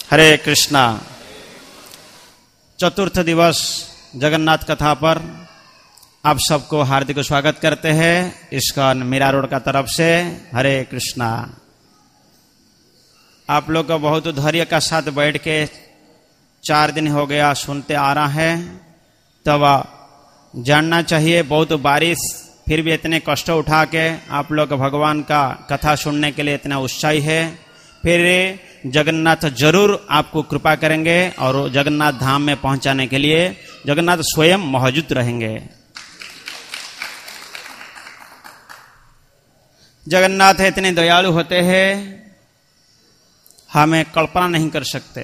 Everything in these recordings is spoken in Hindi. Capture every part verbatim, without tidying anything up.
हरे कृष्णा। चतुर्थ दिवस जगन्नाथ कथा पर आप सबको हार्दिक स्वागत करते हैं इस्कॉन मीरा रोड का तरफ से। हरे कृष्णा। आप लोग को बहुत धैर्य का साथ बैठ के चार दिन हो गया सुनते आ रहा है, तब जानना चाहिए बहुत बारिश फिर भी इतने कष्ट उठा के आप लोग भगवान का कथा सुनने के लिए इतना उत्साही है। फिर जगन्नाथ जरूर आपको कृपा करेंगे और जगन्नाथ धाम में पहुंचाने के लिए जगन्नाथ स्वयं मौजूद रहेंगे। जगन्नाथ इतने दयालु होते हैं, हमें कल्पना नहीं कर सकते।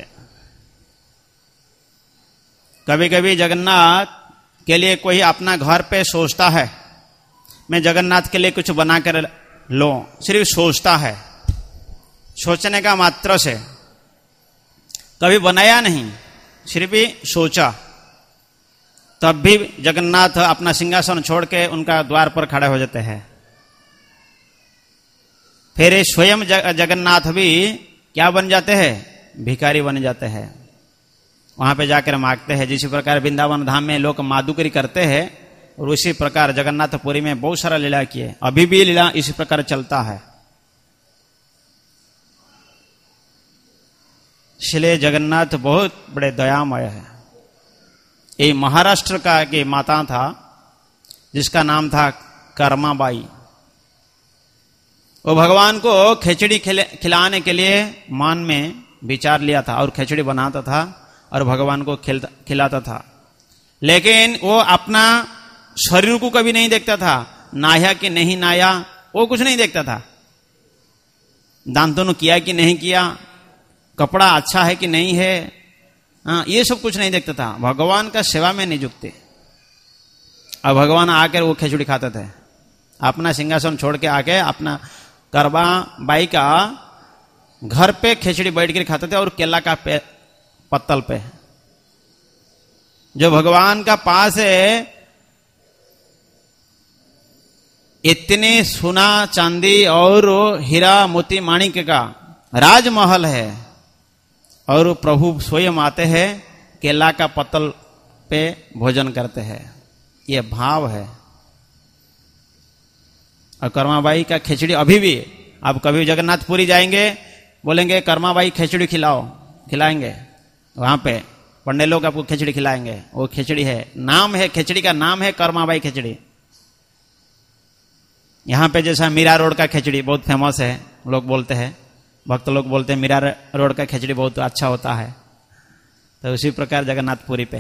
कभी कभी जगन्नाथ के लिए कोई अपना घर पे सोचता है मैं जगन्नाथ के लिए कुछ बना कर लो, सिर्फ सोचता है, सोचने का मात्र से, कभी बनाया नहीं, सिर्फ ही सोचा, तब भी जगन्नाथ अपना सिंहासन छोड़ के उनका द्वार पर खड़े हो जाते हैं। फिर स्वयं जगन्नाथ भी क्या बन जाते हैं? भिखारी बन जाते हैं। वहां पे जाकर मांगते हैं। जिस प्रकार वृंदावन धाम में लोग मादुकरी करते हैं और उसी प्रकार जगन्नाथपुरी में बहुत सारा लीला किए, अभी भी लीला इसी प्रकार चलता है। इसलिए जगन्नाथ बहुत बड़े दयामय है। ये महाराष्ट्र का की माता था जिसका नाम था कर्माबाई। वो भगवान को खिचड़ी खिलाने के लिए मन में विचार लिया था और खिचड़ी बनाता था और भगवान को खिलाता था, लेकिन वो अपना शरीर को कभी नहीं देखता था, नाया कि नहीं नाया वो कुछ नहीं देखता था, दांतों किया कि नहीं किया, कपड़ा अच्छा है कि नहीं है, हाँ ये सब कुछ नहीं देखता था। भगवान का सेवा में नहीं झुकते। और भगवान आकर वो खिचड़ी खाते थे, अपना सिंहासन छोड़ के आके अपना करबा बाई का घर पे खिचड़ी बैठ कर खाते थे और केला का पे, पत्तल पे। जो भगवान का पास है इतने सोना चांदी और हीरा मोती माणिक का राजमहल है और प्रभु स्वयं आते हैं, केला का पत्तल पे भोजन करते हैं। ये भाव है। और कर्माबाई का खिचड़ी अभी भी आप कभी जगन्नाथपुरी जाएंगे, बोलेंगे कर्माबाई खिचड़ी खिलाओ, खिलाएंगे। वहां पे पंडित लोग आपको खिचड़ी खिलाएंगे। वो खिचड़ी है, नाम है, खिचड़ी का नाम है कर्माबाई खिचड़ी। यहां पे जैसा मीरा रोड का खिचड़ी बहुत फेमस है, लोग बोलते हैं, भक्त लोग बोलते हैं मीरा रोड का खिचड़ी बहुत अच्छा होता है, तो उसी प्रकार जगन्नाथपुरी पे।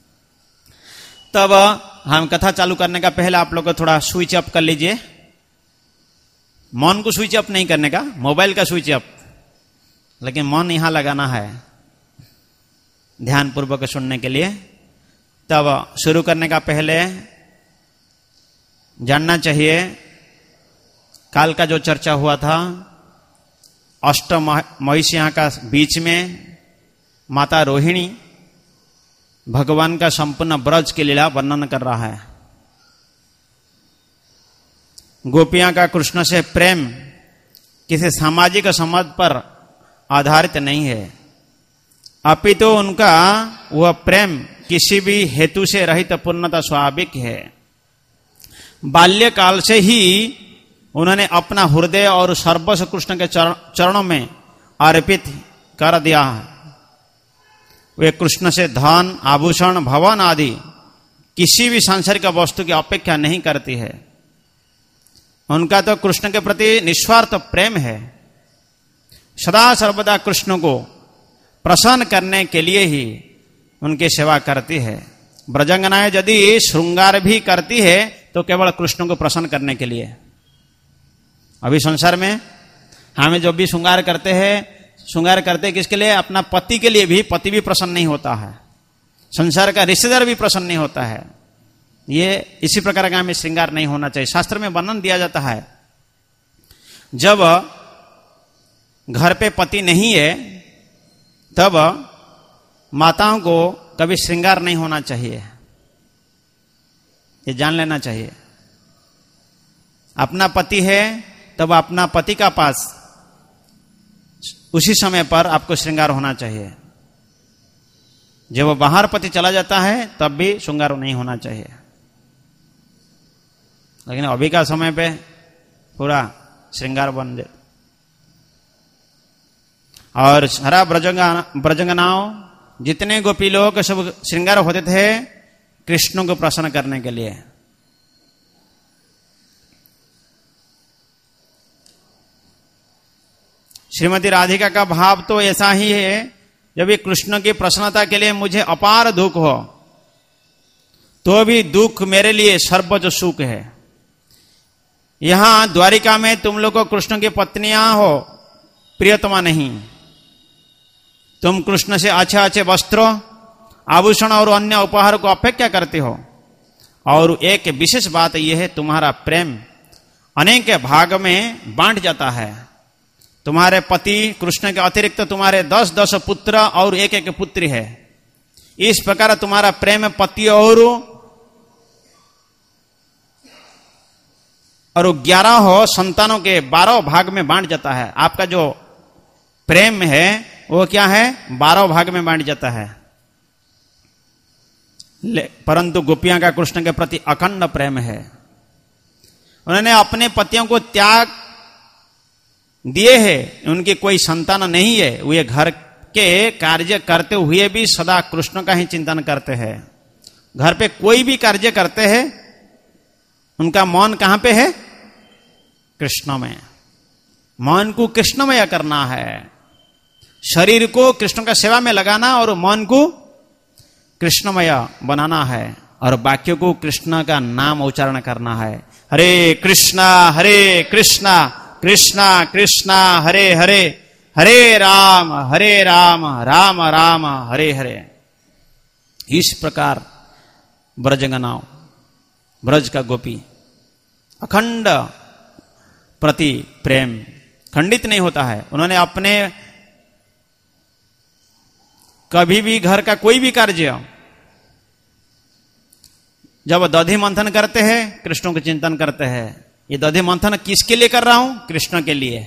तब हम कथा चालू करने का पहले आप लोग को थोड़ा स्विच अप कर लीजिए। मन को स्विच अप नहीं करने का, मोबाइल का स्विच अप, लेकिन मन यहां लगाना है ध्यान पूर्वक सुनने के लिए। तब शुरू करने का पहले जानना चाहिए काल का जो चर्चा हुआ था, अष्ट महिषियां का बीच में माता रोहिणी भगवान का संपूर्ण ब्रज की लीला वर्णन कर रहा है। गोपियां का कृष्ण से प्रेम किसी सामाजिक संबंध पर आधारित नहीं है, अपितु तो उनका वह प्रेम किसी भी हेतु से रहित पूर्णता स्वाभाविक है। बाल्यकाल से ही उन्होंने अपना हृदय और सर्वस्व कृष्ण के चरणों में अर्पित कर दिया है। वे कृष्ण से धन, आभूषण, भवन आदि किसी भी सांसारिक वस्तु की अपेक्षा नहीं करती है। उनका तो कृष्ण के प्रति निस्वार्थ प्रेम है। सदा सर्वदा कृष्ण को प्रसन्न करने के लिए ही उनकी सेवा करती है। ब्रजंगनाएं यदि श्रृंगार भी करती है तो केवल कृष्ण को प्रसन्न करने के लिए। अभी संसार में हमें जो भी श्रृंगार करते हैं, श्रृंगार करते किसके लिए? अपना पति के लिए भी। पति भी प्रसन्न नहीं होता है, संसार का रिश्तेदार भी प्रसन्न नहीं होता है। ये इसी प्रकार का हमें श्रृंगार नहीं होना चाहिए। शास्त्र में वर्णन दिया जाता है जब घर पे पति नहीं है तब माताओं को कभी श्रृंगार नहीं होना चाहिए, ये जान लेना चाहिए। अपना पति है तब अपना पति का पास उसी समय पर आपको श्रृंगार होना चाहिए। जब वो बाहर पति चला जाता है तब भी श्रृंगार नहीं होना चाहिए। लेकिन अभी का समय पे पूरा श्रृंगार बन जाए। और सारा ब्रजंगा ब्रजंगनाओं जितने गोपी लोग सब श्रृंगार होते थे कृष्ण को प्रसन्न करने के लिए। श्रीमती राधिका का भाव तो ऐसा ही है, जब ये कृष्ण की प्रसन्नता के लिए मुझे अपार दुख हो तो भी दुख मेरे लिए सर्वोच्च सुख है। यहां द्वारिका में तुम लोग को कृष्ण की पत्नियां हो, प्रियतमा नहीं। तुम कृष्ण से अच्छे अच्छे वस्त्र, आभूषण और अन्य उपहार को अपेक्षा करते हो। और एक विशेष बात यह है, तुम्हारा प्रेम अनेक भाग में बांट जाता है। तुम्हारे पति कृष्ण के अतिरिक्त तुम्हारे दस दस पुत्र और एक एक पुत्री है। इस प्रकार तुम्हारा प्रेम पति और और ग्यारह हो संतानों के बारह भाग में बांट जाता है। आपका जो प्रेम है वो क्या है, बारह भाग में बांट जाता है। परंतु गोपियां का कृष्ण के प्रति अखंड प्रेम है। उन्होंने अपने पतियों को त्याग दिए हैं, उनकी कोई संतान नहीं है। वे घर के कार्य करते हुए भी सदा कृष्ण का ही चिंतन करते हैं। घर पे कोई भी कार्य करते हैं उनका मन कहां पे है, कृष्ण में। मन को कृष्णमय करना है, शरीर को कृष्ण का सेवा में लगाना और मन को कृष्णमय बनाना है और वाक्यों को कृष्ण का नाम उच्चारण करना है। हरे कृष्णा हरे कृष्णा कृष्णा कृष्णा हरे हरे, हरे राम हरे राम राम राम हरे हरे। इस प्रकार ब्रजंगनाओं, ब्रज का गोपी अखंड प्रति प्रेम खंडित नहीं होता है। उन्होंने अपने कभी भी घर का कोई भी कार्य, जब दधि मंथन करते हैं कृष्ण को चिंतन करते हैं। ये दधि मंथन किसके लिए कर रहा हूं, कृष्ण के लिए।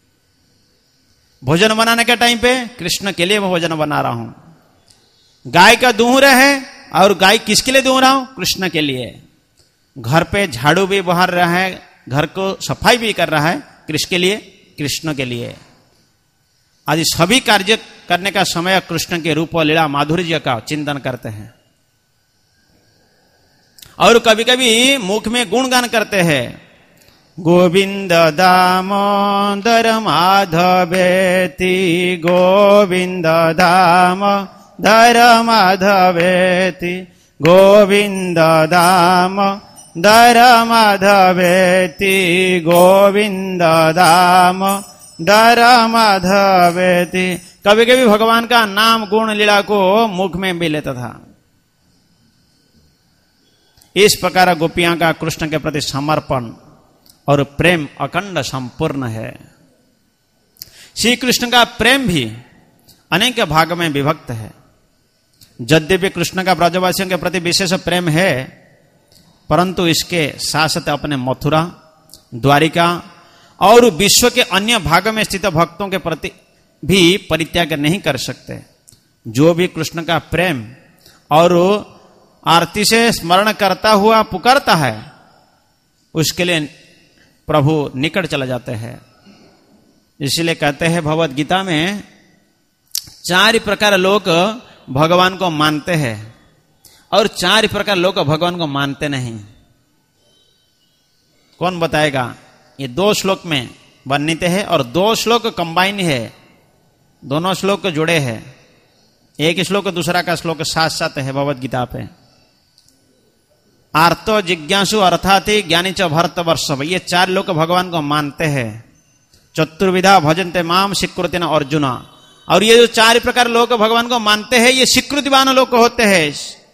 भोजन बनाने के टाइम पे कृष्ण के लिए मैं भोजन बना रहा हूं। गाय का दूह रहा है और गाय किसके लिए दूह रहा हूं, कृष्ण के लिए। घर पे झाड़ू भी बहार रहा है, घर को सफाई भी कर रहा है, किसके लिए, कृष्ण के लिए। आदि सभी कार्य करने का समय कृष्ण के रूप और लीला माधुर्य का चिंतन करते हैं। और कभी कभी मुख में गुणगान करते हैं, गोविंद दामोदर माधवेति, गोविंद दामोदर माधवेति, गोविंद दामोदर माधवेति, गोविंद दामोदर माधवेति। कभी कभी भगवान का नाम गुण लीला को मुख में भी लेता था। इस प्रकार गोपियां का कृष्ण के प्रति समर्पण और प्रेम अखंड संपूर्ण है। श्री कृष्ण का प्रेम भी अनेक भाग में विभक्त है। यद्यपि कृष्ण का ब्रजवासियों के प्रति विशेष प्रेम है, परंतु इसके साथ साथ अपने मथुरा, द्वारिका और विश्व के अन्य भाग में स्थित भक्तों के प्रति भी परित्याग नहीं कर सकते। जो भी कृष्ण का प्रेम और आरती से स्मरण करता हुआ पुकारता है, उसके लिए प्रभु निकट चला जाते हैं। इसलिए कहते हैं भगवत गीता में, चार प्रकार लोग भगवान को मानते हैं और चार प्रकार लोग भगवान को मानते नहीं। कौन बताएगा? ये दो श्लोक में वर्णित है और दो श्लोक कंबाइन है, दोनों श्लोक जुड़े हैं। एक श्लोक दूसरा का श्लोक साथ साथ है भगवत गीता पे। आर्तो जिज्ञासु अर्थाति ज्ञानी च भरतवर्षभ, ये चार लोग भगवान को मानते हैं। चतुर्विधा भजन्ते माम स्वीकृतिन अर्जुन, और ये जो चार प्रकार लोग भगवान को मानते हैं ये स्वीकृतिवान लोग होते हैं,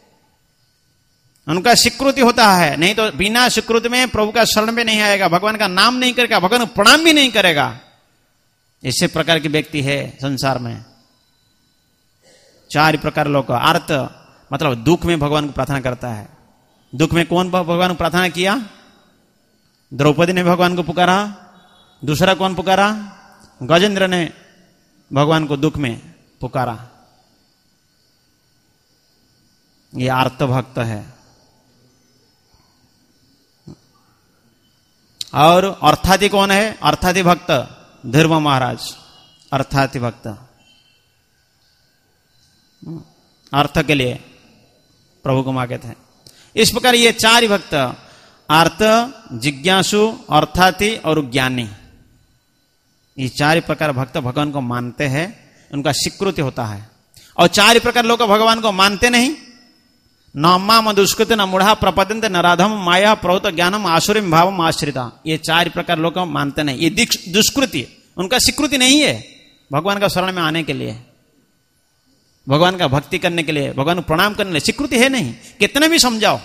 उनका स्वीकृति होता है। नहीं तो बिना स्वीकृति में प्रभु का शरण में नहीं आएगा, भगवान का नाम नहीं करेगा, भगवान को प्रणाम भी नहीं करेगा। इसी प्रकार की व्यक्ति है संसार में। चार प्रकार लोग, आर्त मतलब दुख में भगवान को प्रार्थना करता है। दुख में कौन भगवान को प्रार्थना किया? द्रौपदी ने भगवान को पुकारा। दूसरा कौन पुकारा? गजेंद्र ने भगवान को दुख में पुकारा। ये आर्त भक्त है। और अर्थाति कौन है? अर्थाति भक्त ध्रुव महाराज, अर्थाति भक्त अर्थ के लिए प्रभु को मांगे थे। इस प्रकार ये चार भक्त अर्थ, जिज्ञासु, अर्थाति और ज्ञानी, ये चार प्रकार भक्त भगवान को मानते हैं, उनका स्वीकृति होता है। और चार प्रकार लोग भगवान को मानते नहीं। न माम दुष्कृत न मूढ़ा प्रपदंत न राधम माया प्रौत ज्ञानम आसुरिम भावम आश्रिता, ये चार प्रकार लोग मानते नहीं। ये दुष्कृति, उनका स्वीकृति नहीं है भगवान का शरण में आने के लिए, भगवान का भक्ति करने के लिए, भगवान को प्रणाम करने के लिए स्वीकृति है नहीं। कितने भी समझाओ,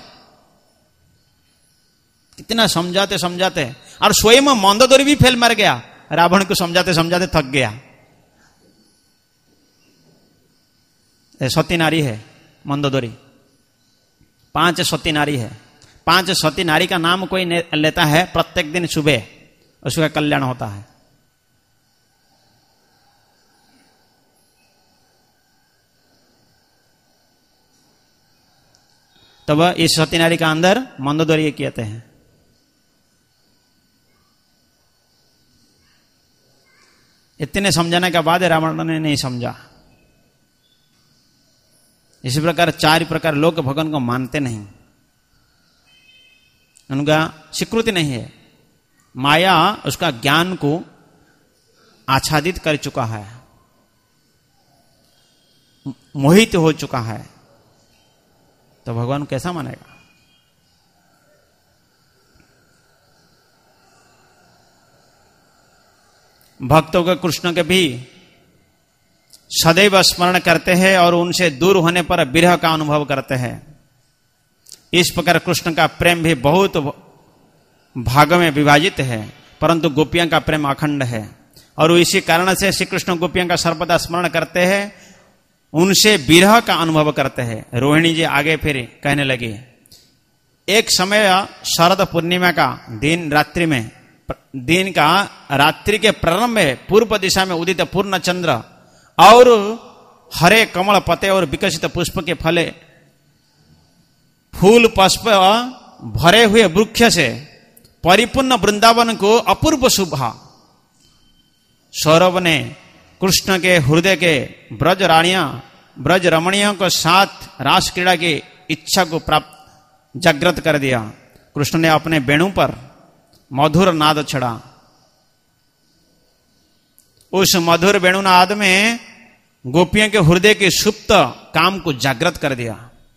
कितना समझाते समझाते, और स्वयं मंदोदरी भी फेल मर गया, रावण को समझाते समझाते थक गया। सती नारी है मंदोदरी, पांच सती नारी है। पांच सती नारी का नाम कोई लेता है प्रत्येक दिन सुबह, उसका कल्याण होता है। तब इस सती नारी का अंदर मंदोदरी कहते हैं। इतने समझाने के बाद रावण ने नहीं समझा। इसी प्रकार चार प्रकार लोग भगवान को मानते नहीं, उनका स्वीकृति नहीं है। माया उसका ज्ञान को आच्छादित कर चुका है, मोहित हो चुका है, तो भगवान कैसा मानेगा? भक्तों के कृष्ण के भी सदैव स्मरण करते हैं और उनसे दूर होने पर विरह का अनुभव करते हैं। इस प्रकार कृष्ण का प्रेम भी बहुत भागों में विभाजित है, परंतु गोपियों का प्रेम अखंड है। और इसी कारण से श्री कृष्ण गोपियों का सर्वदा स्मरण करते हैं, उनसे विरह का अनुभव करते हैं। रोहिणी जी आगे फिर कहने लगी, एक समय शरद पूर्णिमा का दिन रात्रि में, दिन का रात्रि के प्रारंभ में पूर्व दिशा में उदित पूर्ण चंद्र और हरे कमल पते और विकसित पुष्प के फले फूल पुष्प भरे हुए वृक्ष से परिपूर्ण वृंदावन को अपूर्व शोभा। सौरभ ने कृष्ण के हृदय के ब्रज रानियां ब्रज रमणियों को साथ रास क्रीड़ा की इच्छा को प्राप्त जागृत कर दिया। कृष्ण ने अपने वेणु पर मधुर नाद छड़ा। उस मधुर वेणुनाद में गोपियों के हृदय के सुप्त काम को जागृत कर दिया।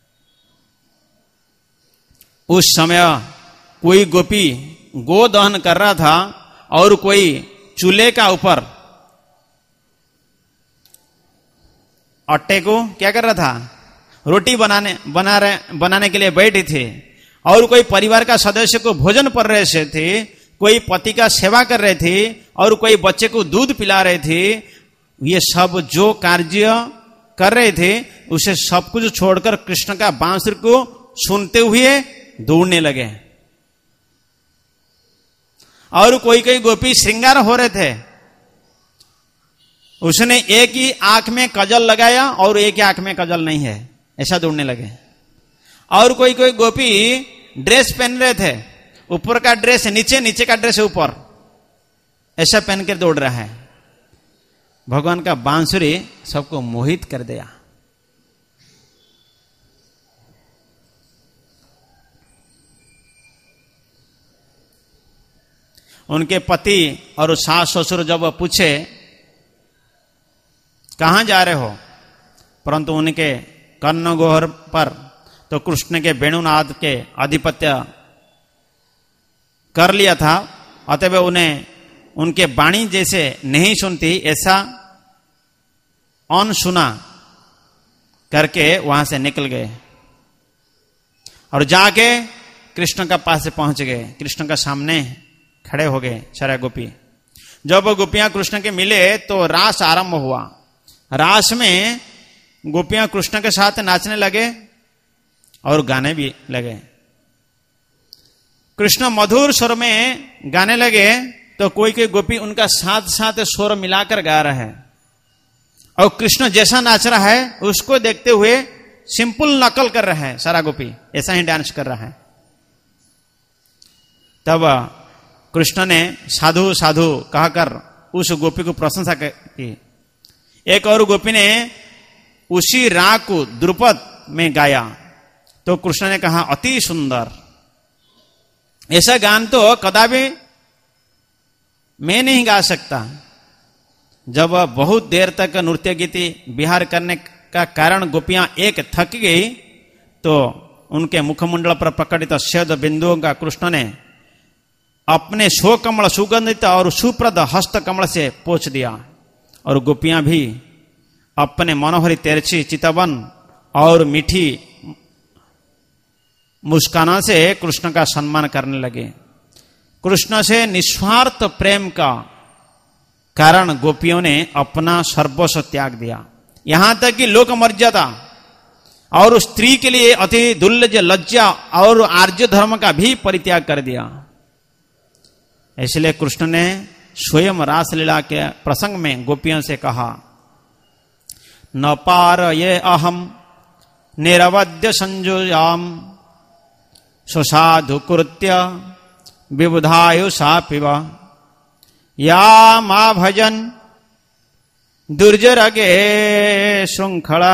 उस समय कोई गोपी गोदहन कर रहा था और कोई चूल्हे का ऊपर आटे को क्या कर रहा था, रोटी बनाने बना रहे बनाने के लिए बैठे थे। और कोई परिवार का सदस्य को भोजन पर रहे थे, कोई पति का सेवा कर रहे थे और कोई बच्चे को दूध पिला रहे थे। ये सब जो कार्य कर रहे थे उसे सब कुछ छोड़कर कृष्ण का बांसुरी को सुनते हुए दौड़ने लगे। और कोई कोई गोपी श्रृंगार हो रहे थे, उसने एक ही आंख में कजल लगाया और एक ही आंख में कजल नहीं है, ऐसा दौड़ने लगे। और कोई कोई गोपी ड्रेस पहन रहे थे, ऊपर का ड्रेस नीचे, नीचे का ड्रेस ऊपर, ऐसा पहन कर दौड़ रहा है। भगवान का बांसुरी सबको मोहित कर दिया। उनके पति और सास ससुर जब पूछे कहां जा रहे हो, परंतु उनके कर्णगोहर पर तो कृष्ण के वेणुनाद के आधिपत्य कर लिया था, अतः उन्हें उनके वाणी जैसे नहीं सुनती, ऐसा अनसुना करके वहां से निकल गए और जाके कृष्ण का पास से पहुंच गए। कृष्ण का सामने खड़े हो गए सारे गोपी। जब गोपियां कृष्ण के मिले तो रास आरंभ हुआ। रास में गोपियां कृष्ण के साथ नाचने लगे और गाने भी लगे। कृष्ण मधुर स्वर में गाने लगे तो कोई कोई गोपी उनका साथ साथ स्वर मिलाकर गा रहे हैं। और कृष्ण जैसा नाच रहा है उसको देखते हुए सिंपल नकल कर रहा है, सारा गोपी ऐसा ही डांस कर रहा है। तब कृष्ण ने साधु साधु कहकर उस गोपी को प्रशंसा की। एक और गोपी ने उसी राग को द्रुपद में गाया तो कृष्ण ने कहा अति सुंदर। ऐसा गान तो कदापि मैं नहीं गा सकता। जब बहुत देर तक नृत्य गीति विहार करने का कारण गोपियां एक थक गई तो उनके मुखमंडल पर प्रकटित शब्द बिंदुओं का कृष्ण ने अपने शो कमल सुगंधित और सुप्रद हस्त कमल से पोंछ दिया और गोपियां भी अपने मनोहरी तेरछी चितवन और मीठी मुस्काना से कृष्ण का सम्मान करने लगे। कृष्ण से निस्वार्थ प्रेम का कारण गोपियों ने अपना सर्वस्व त्याग दिया, यहां तक कि लोक मर्यादा और स्त्री के लिए अति दुर्लज लज्जा और आर्य धर्म का भी परित्याग कर दिया। इसलिए कृष्ण ने स्वयं रासलीला के प्रसंग में गोपियों से कहा, न पार ये अहम निरवध्य संजुयाम सुसाधु कृत्य विबुधायुषा पिब या मा भजन दुर्जरगे श्रृंखला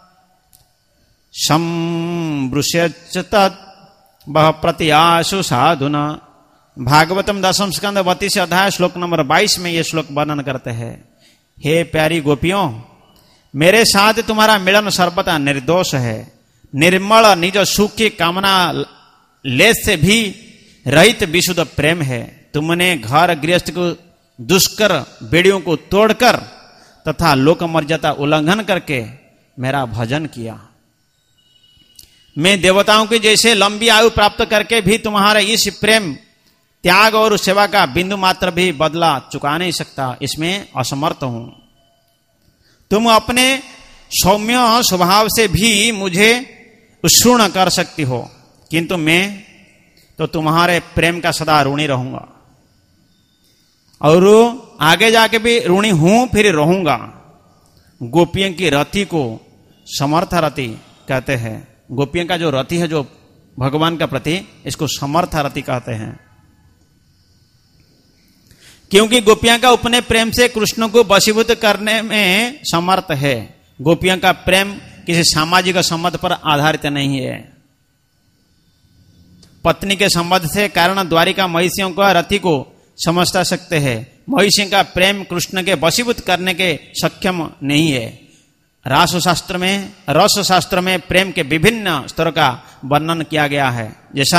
संवृश्यच तत् बह प्रतियासु साधुना। भागवतम दसम स्कंद बत्तीस अध्याय श्लोक नंबर बाईस में यह श्लोक वर्णन करते हैं, हे प्यारी गोपियों, मेरे साथ तुम्हारा मिलन सर्वथा निर्दोष है, निर्मल निज सुख की कामना लेस से भी रहित विशुद्ध प्रेम है। तुमने घर गृहस्थ को दुष्कर बेड़ियों को तोड़कर तथा लोक मर्यादा उल्लंघन करके मेरा भजन किया। मैं देवताओं की जैसे लंबी आयु प्राप्त करके भी तुम्हारे इस प्रेम त्याग और सेवा का बिंदु मात्र भी बदला चुका नहीं सकता, इसमें असमर्थ हूं। तुम अपने सौम्य स्वभाव से भी मुझे उत्सुण कर सकती हो, किंतु मैं तो तुम्हारे प्रेम का सदा ऋणी रहूंगा और आगे जाके भी ऋणी हूं, फिर रहूंगा। गोपियों की रति को समर्थ रति कहते हैं। गोपियों का जो रति है जो भगवान का प्रति, इसको समर्थ रति कहते हैं, क्योंकि गोपियां का अपने प्रेम से कृष्ण को वशीभूत करने में समर्थ है। गोपियों का प्रेम किसी सामाजिक संबंध पर आधारित नहीं है। पत्नी के संबंध से कारण द्वारिका महिषियों का रति को समझता सकते हैं। महिषियों का प्रेम कृष्ण के वशीभूत करने के सक्षम नहीं है। रास शास्त्र में रस शास्त्र में प्रेम के विभिन्न स्तरों का वर्णन किया गया है, जैसा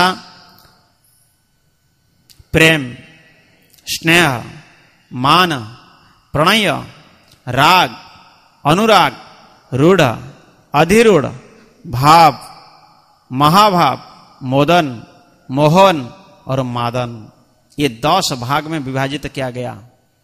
प्रेम, स्नेह, मान, प्रणय, राग, अनुराग, रूढ़, अधिरूढ़, भाव, महाभाव, मोदन, मोहन और मादन। ये दस भाग में विभाजित किया गया।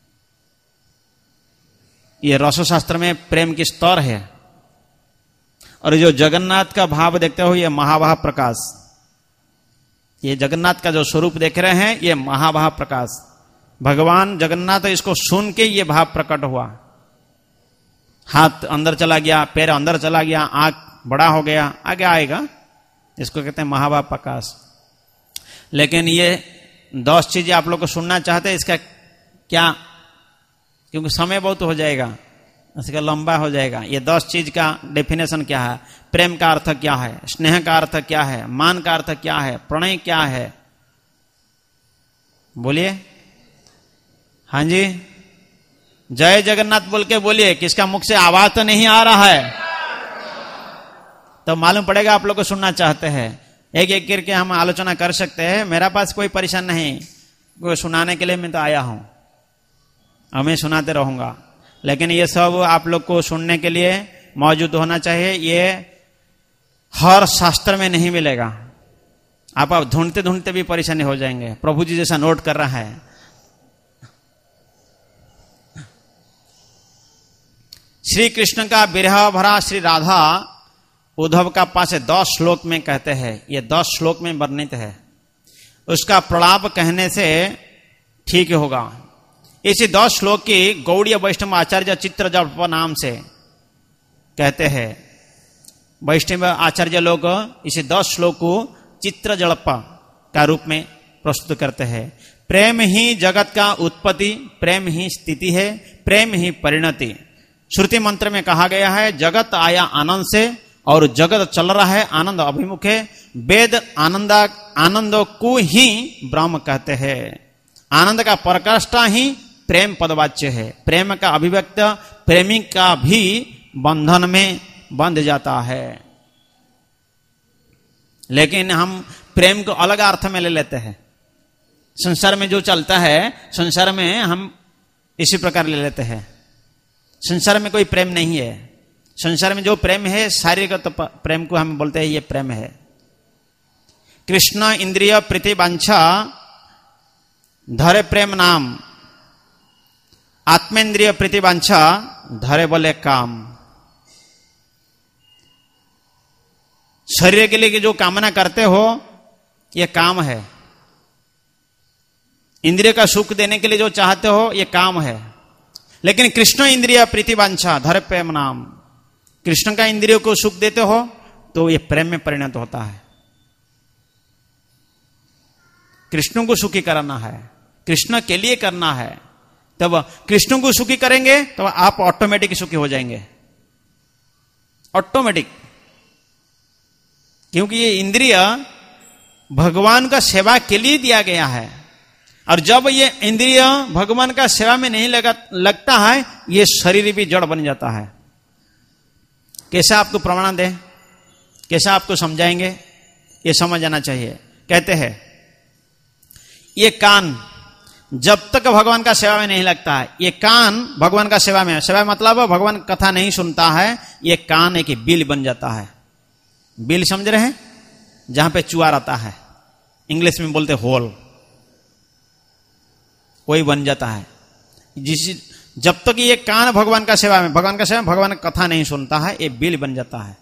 ये रसशास्त्र में प्रेम की स्तर है। और जो जगन्नाथ का भाव देखते हो ये महाभाव प्रकाश, ये जगन्नाथ का जो स्वरूप देख रहे हैं ये महाभाव प्रकाश। भगवान जगन्नाथ इसको सुन के ये भाव प्रकट हुआ। हाथ अंदर चला गया, पैर अंदर चला गया, आंख बड़ा हो गया, आगे आएगा, इसको कहते हैं महाभाव प्रकाश। लेकिन ये दस चीजें आप लोग को सुनना चाहते हैं, इसका क्या, क्योंकि समय बहुत हो जाएगा, इसका लंबा हो जाएगा। ये दस चीज का डेफिनेशन क्या है, प्रेम का अर्थ क्या है, स्नेह का अर्थ क्या है, मान का अर्थ क्या है, प्रणय क्या है, बोलिए। हाँ जी, जय जगन्नाथ बोल के बोलिए, किसका मुख से आवाज तो नहीं आ रहा है, तो मालूम पड़ेगा आप लोग को सुनना चाहते हैं। एक एक करके हम आलोचना कर सकते हैं, मेरा पास कोई परेशान नहीं, कोई सुनाने के लिए मैं तो आया हूं, हमें सुनाते रहूंगा। लेकिन ये सब आप लोग को सुनने के लिए मौजूद होना चाहिए। ये हर शास्त्र में नहीं मिलेगा, आप आप ढूंढते ढूंढते भी परेशानी हो जाएंगे। प्रभु जी जैसा नोट कर रहा है। श्री कृष्ण का विरह भरा श्री राधा उद्धव का पास दस श्लोक में कहते हैं, ये दस श्लोक में वर्णित है। उसका प्रलाप कहने से ठीक होगा। इसी दस श्लोक की गौड़ीय वैष्णव आचार्य चित्र जप नाम से कहते हैं वैष्णव आचार्य लोग इसे दस श्लोक को चित्र जड़प्पा का रूप में प्रस्तुत करते हैं। प्रेम ही जगत का उत्पत्ति, प्रेम ही स्थिति है, प्रेम ही परिणति। श्रुति मंत्र में कहा गया है जगत आया आनंद से और जगत चल रहा है आनंद अभिमुख है। वेद आनंद आनंद को ही ब्रह्म कहते हैं। आनंद का पराकाष्ठा ही प्रेम पदवाच्य है। प्रेम का अभिव्यक्त प्रेमी का भी बंधन में बंध जाता है। लेकिन हम प्रेम को अलग अर्थ में ले लेते हैं। संसार में जो चलता है संसार में हम इसी प्रकार ले लेते हैं। संसार में कोई प्रेम नहीं है। संसार में जो प्रेम है शारीरिक तो प्रेम को हम बोलते हैं ये प्रेम है। कृष्ण इंद्रिय प्रीति वांछा धरे प्रेम नाम, आत्मेंद्रिय प्रीति वांछा धरे बोले काम। शरीर के लिए जो कामना करते हो ये काम है। इंद्रिय का सुख देने के लिए जो चाहते हो ये काम है। लेकिन कृष्ण इंद्रिय प्रीति वांछा धरे प्रेम नाम, कृष्ण का इंद्रियों को सुख देते हो तो ये प्रेम में परिणत होता है। कृष्ण को सुखी करना है, कृष्ण के लिए करना है, तब कृष्ण को सुखी करेंगे तो आप ऑटोमेटिक सुखी हो जाएंगे, ऑटोमेटिक। क्योंकि ये इंद्रिय भगवान का सेवा के लिए दिया गया है। और जब ये इंद्रिय भगवान का सेवा में नहीं लगा लगता है ये शरीर भी जड़ बन जाता है। कैसा आपको प्रमाण दें, कैसा आपको समझाएंगे, ये समझ आना चाहिए। कहते हैं ये कान जब तक भगवान का सेवा में नहीं लगता है, ये कान भगवान का सेवा में, सेवा मतलब भगवान कथा नहीं सुनता है, ये कान एक बिल बन जाता है। बिल समझ रहे हैं, जहां पे चूहा रहता है, इंग्लिश में बोलते होल, वही बन जाता है। जिस जब तक ये कान भगवान का सेवा में, भगवान का सेवा में भगवान का कथा नहीं सुनता है, ये बिल बन जाता है।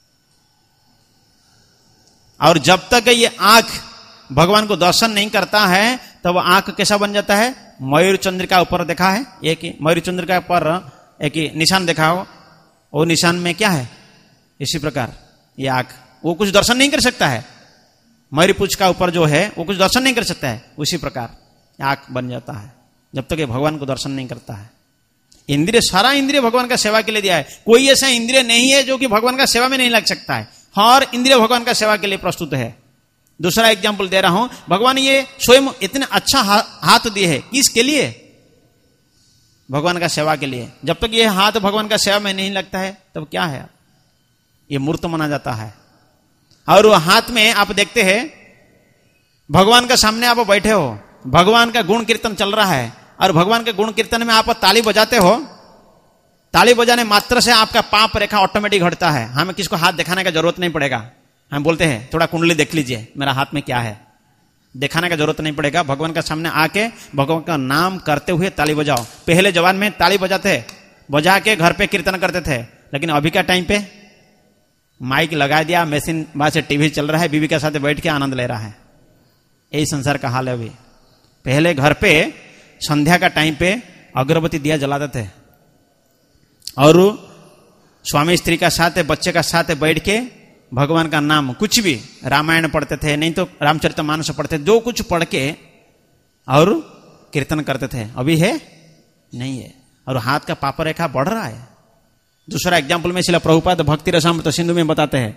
और जब तक ये आंख भगवान को दर्शन नहीं करता है तब आंख कैसा बन जाता है, मयूर चंद्रिका ऊपर देखा है, एक मयूर चंद्रिका पर एक निशान देखा हो, वो निशान में क्या है, इसी प्रकार ये आंख वो कुछ दर्शन नहीं कर सकता है। मयूर पूछ का ऊपर जो है वो कुछ दर्शन नहीं कर सकता है, उसी प्रकार आंख बन जाता है जब तक ये भगवान को दर्शन नहीं करता है। इंद्रिय, सारा इंद्रिय भगवान का सेवा के लिए दिया है। कोई ऐसा इंद्रिय नहीं है जो कि भगवान का सेवा में नहीं लग सकता है। हर इंद्रिय भगवान का सेवा के लिए प्रस्तुत है। दूसरा एग्जाम्पल दे रहा हूं, भगवान ये स्वयं इतने अच्छा हाथ दिए है, किसके लिए, भगवान का सेवा के लिए। जब तक ये हाथ भगवान का सेवा में नहीं लगता है तब क्या है, ये मूर्त माना जाता है। और वो हाथ में आप देखते हैं, भगवान का सामने आप बैठे हो, भगवान का गुण कीर्तन चल रहा है और भगवान के गुण कीर्तन में आप ताली बजाते हो, ताली बजाने मात्र से आपका पाप रेखा ऑटोमेटिक हटता है। हमें किसको हाथ दिखाने का जरूरत नहीं पड़ेगा। हम बोलते हैं थोड़ा कुंडली देख लीजिए मेरा हाथ में क्या है, दिखाने का जरूरत नहीं पड़ेगा। भगवान का सामने आके भगवान का नाम करते हुए ताली बजाओ। पहले जवान में ताली बजाते, बजा के घर पे कीर्तन करते थे, लेकिन अभी का टाइम पे माइक लगा दिया, मशीन बाद से टीवी चल रहा है, बीवी के साथ बैठ के आनंद ले रहा है। यही संसार का हाल है अभी। पहले घर पे संध्या का टाइम पे अगरबत्ती दिया जलाते थे और स्वामी स्त्री का साथ, बच्चे का साथ बैठ के भगवान का नाम, कुछ भी रामायण पढ़ते थे, नहीं तो रामचरितमानस पढ़ते, जो कुछ पढ़ के और कीर्तन करते थे। अभी है नहीं है, और हाथ का पाप रेखा बढ़ रहा है। दूसरा एग्जाम्पल में शिला प्रभुपाद भक्ति रसामृत सिंधु में बताते हैं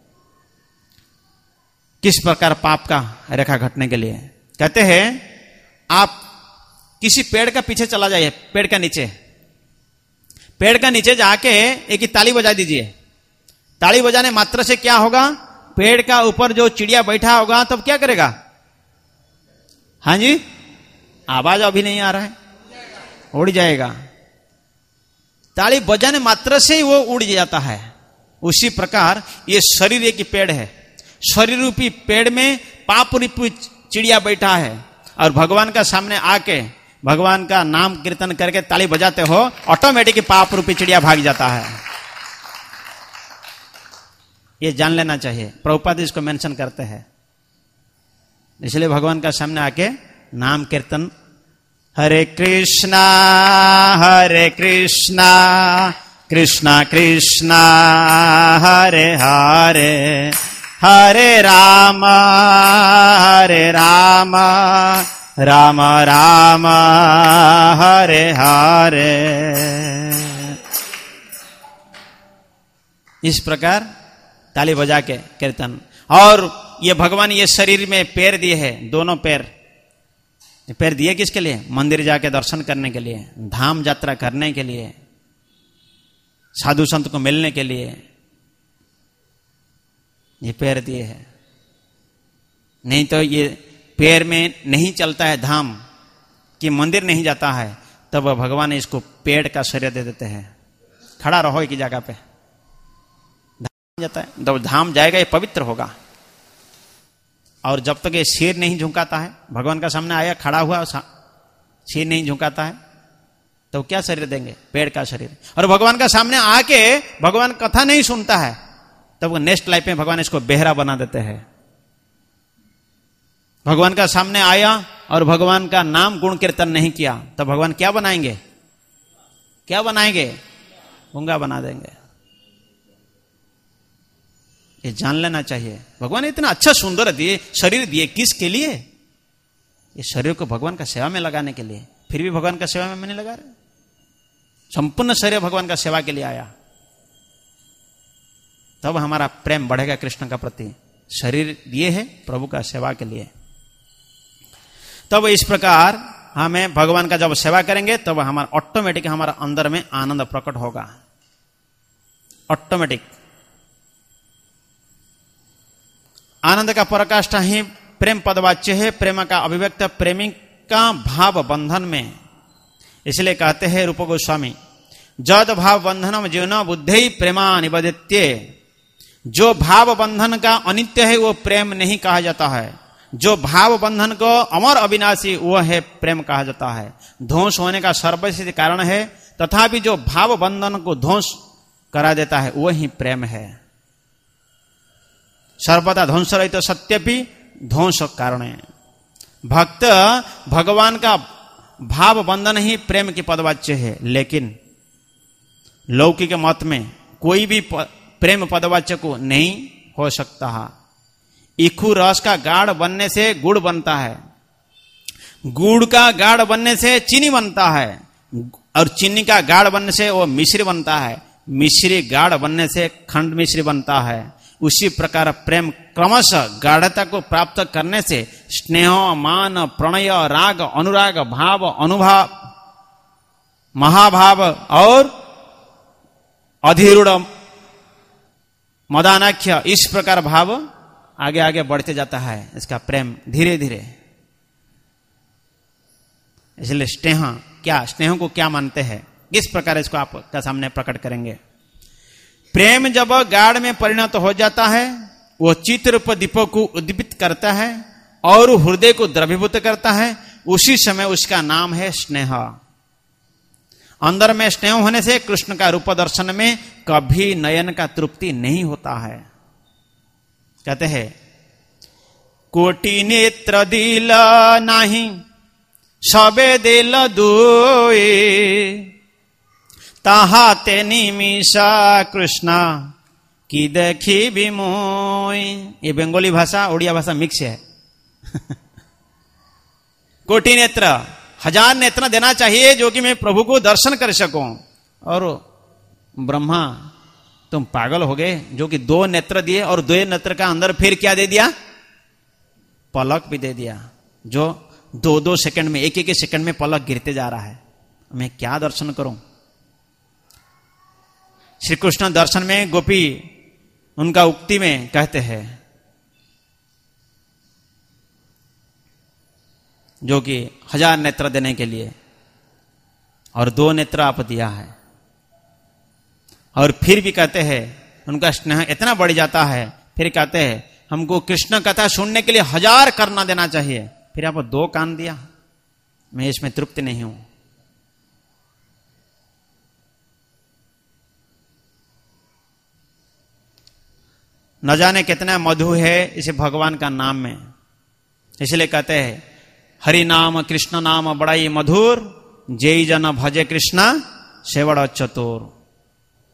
किस प्रकार पाप का रेखा घटने के लिए। कहते हैं आप किसी पेड़ का पीछे चला जाइए, पेड़ का नीचे, पेड़ का नीचे जाके एक ही ताली बजा दीजिए। ताली बजाने मात्र से क्या होगा, पेड़ का ऊपर जो चिड़िया बैठा होगा तब क्या करेगा, हाँ जी, आवाज अभी नहीं आ रहा है, उड़ जाएगा। ताली बजाने मात्र से ही वो उड़ जाता है। उसी प्रकार ये शरीर एक पेड़ है, शरीर रूपी पेड़ में पाप रूपी चिड़िया बैठा है, और भगवान का सामने आके भगवान का नाम कीर्तन करके ताली बजाते हो, ऑटोमेटिक पाप रूपी चिड़िया भाग जाता है। ये जान लेना चाहिए। प्रभुपाद इसको मेंशन करते हैं, इसलिए भगवान का सामने आके नाम कीर्तन, हरे कृष्णा हरे कृष्णा कृष्णा कृष्णा हरे हरे हरे राम हरे राम राम राम हरे हरे। इस प्रकार ताली बजा के कीर्तन। और ये भगवान ये शरीर में पैर दिए हैं, दोनों पैर। पैर दिए किसके लिए? मंदिर जाके दर्शन करने के लिए, धाम यात्रा करने के लिए, साधु संत को मिलने के लिए ये पैर दिए हैं। नहीं तो ये पैर में नहीं चलता है धाम कि मंदिर नहीं जाता है, तब भगवान इसको पेड़ का शरीर दे देते हैं। खड़ा रहो एक जगह पे, धाम जाता है, जब धाम जाएगा ये पवित्र होगा। और जब तक ये सिर नहीं झुकाता है, भगवान का सामने आया खड़ा हुआ, सिर नहीं झुकाता है, तो क्या शरीर देंगे? पेड़ का शरीर। और भगवान का सामने आके भगवान कथा नहीं सुनता है, तब वो नेक्स्ट लाइफ में भगवान इसको बेहरा बना देते हैं। भगवान का सामने आया और भगवान का नाम गुण कीर्तन नहीं किया, तब भगवान क्या बनाएंगे? क्या बनाएंगे? गूंगा बना देंगे। ये जान लेना चाहिए। भगवान ने इतना अच्छा सुंदर दिए, शरीर दिए, किसके लिए? ये शरीर को भगवान का सेवा में लगाने के लिए। फिर भी भगवान का सेवा में नहीं लगा रहे। संपूर्ण शरीर भगवान का सेवा के लिए आया, तब हमारा प्रेम बढ़ेगा कृष्ण का प्रति। शरीर दिए है प्रभु का सेवा के लिए। तब इस प्रकार हमें भगवान का जब सेवा करेंगे, तब हमारा ऑटोमेटिक हमारा अंदर में आनंद प्रकट होगा। ऑटोमेटिक आनंद का पराकाष्ठा ही प्रेम पदवाच्य है। प्रेम का अभिव्यक्त प्रेमी का भाव बंधन में। इसलिए कहते हैं रूप गोस्वामी, जद भाव बंधनम जीवन बुद्धि प्रेमा निबदित्य। जो भाव बंधन का अनित्य है वो प्रेम नहीं कहा जाता है। जो भाव बंधन को अमर अविनाशी वो है प्रेम कहा जाता है। ध्वंस होने का सर्वसिद्ध कारण है, तथापि जो भाव बंधन को ध्वंस करा देता है वो ही प्रेम है। सर्वदा ध्वंस रहित तो सत्यपि ध्वंस कारण है। भक्त भगवान का भाव बंधन ही प्रेम की पदवाच्य है। लेकिन लौकिक मत में कोई भी प्रेम पदवाच्य को नहीं हो सकता है। इखू रस का गाढ़ बनने से गुड़ बनता है, गुड़ का गाढ़ बनने से चीनी बनता है, और चीनी का गाढ़ बनने से वो मिश्री बनता है, मिश्री गाढ़ बनने से खंड मिश्री बनता है। उसी प्रकार प्रेम क्रमशः गाढ़ता को प्राप्त करने से स्नेह, मान, प्रणय, राग, अनुराग, भाव, अनुभाव, महाभाव और अधिरूढ़ मदानाख्य, इस प्रकार भाव आगे आगे बढ़ते जाता है इसका प्रेम धीरे धीरे। इसलिए स्नेह क्या, स्नेह को क्या मानते हैं, किस प्रकार इसको आपका सामने प्रकट करेंगे। प्रेम जब गाढ़ में परिणत हो जाता है, वो चित्ररूप दीपक को उद्दीपित करता है और हृदय को द्रवीभूत करता है। उसी समय उसका नाम है स्नेह। अंदर में स्नेह होने से कृष्ण का रूप दर्शन में कभी नयन का तृप्ति नहीं होता है। कहते हैं, कोटि नेत्र दिल नाही सबे दिल दुई, ताहाते निमिषा कृष्णा की देखी भी मोई। ये बंगाली भाषा उड़िया भाषा मिक्स है। कोटि नेत्र, हजार नेत्र देना चाहिए जो कि मैं प्रभु को दर्शन कर सकूं। और ब्रह्मा तुम पागल हो गए, जो कि दो नेत्र दिए और दो नेत्र का अंदर फिर क्या दे दिया? पलक भी दे दिया, जो दो दो सेकंड में, एक एक सेकंड में पलक गिरते जा रहा है। मैं क्या दर्शन करूं? श्री कृष्ण दर्शन में गोपी उनका उक्ति में कहते हैं, जो कि हजार नेत्र देने के लिए और दो नेत्र आप दिया है। और फिर भी कहते हैं उनका स्नेह इतना बढ़ जाता है, फिर कहते हैं हमको कृष्ण कथा सुनने के लिए हजार करना देना चाहिए, फिर आप दो कान दिया, मैं इसमें तृप्त नहीं हूं। न जाने कितना मधु है इसे भगवान का नाम में। इसलिए कहते हैं, हरि नाम कृष्ण नाम बड़ाई मधुर, जय जन भजे कृष्णा सेवड़ चतुर।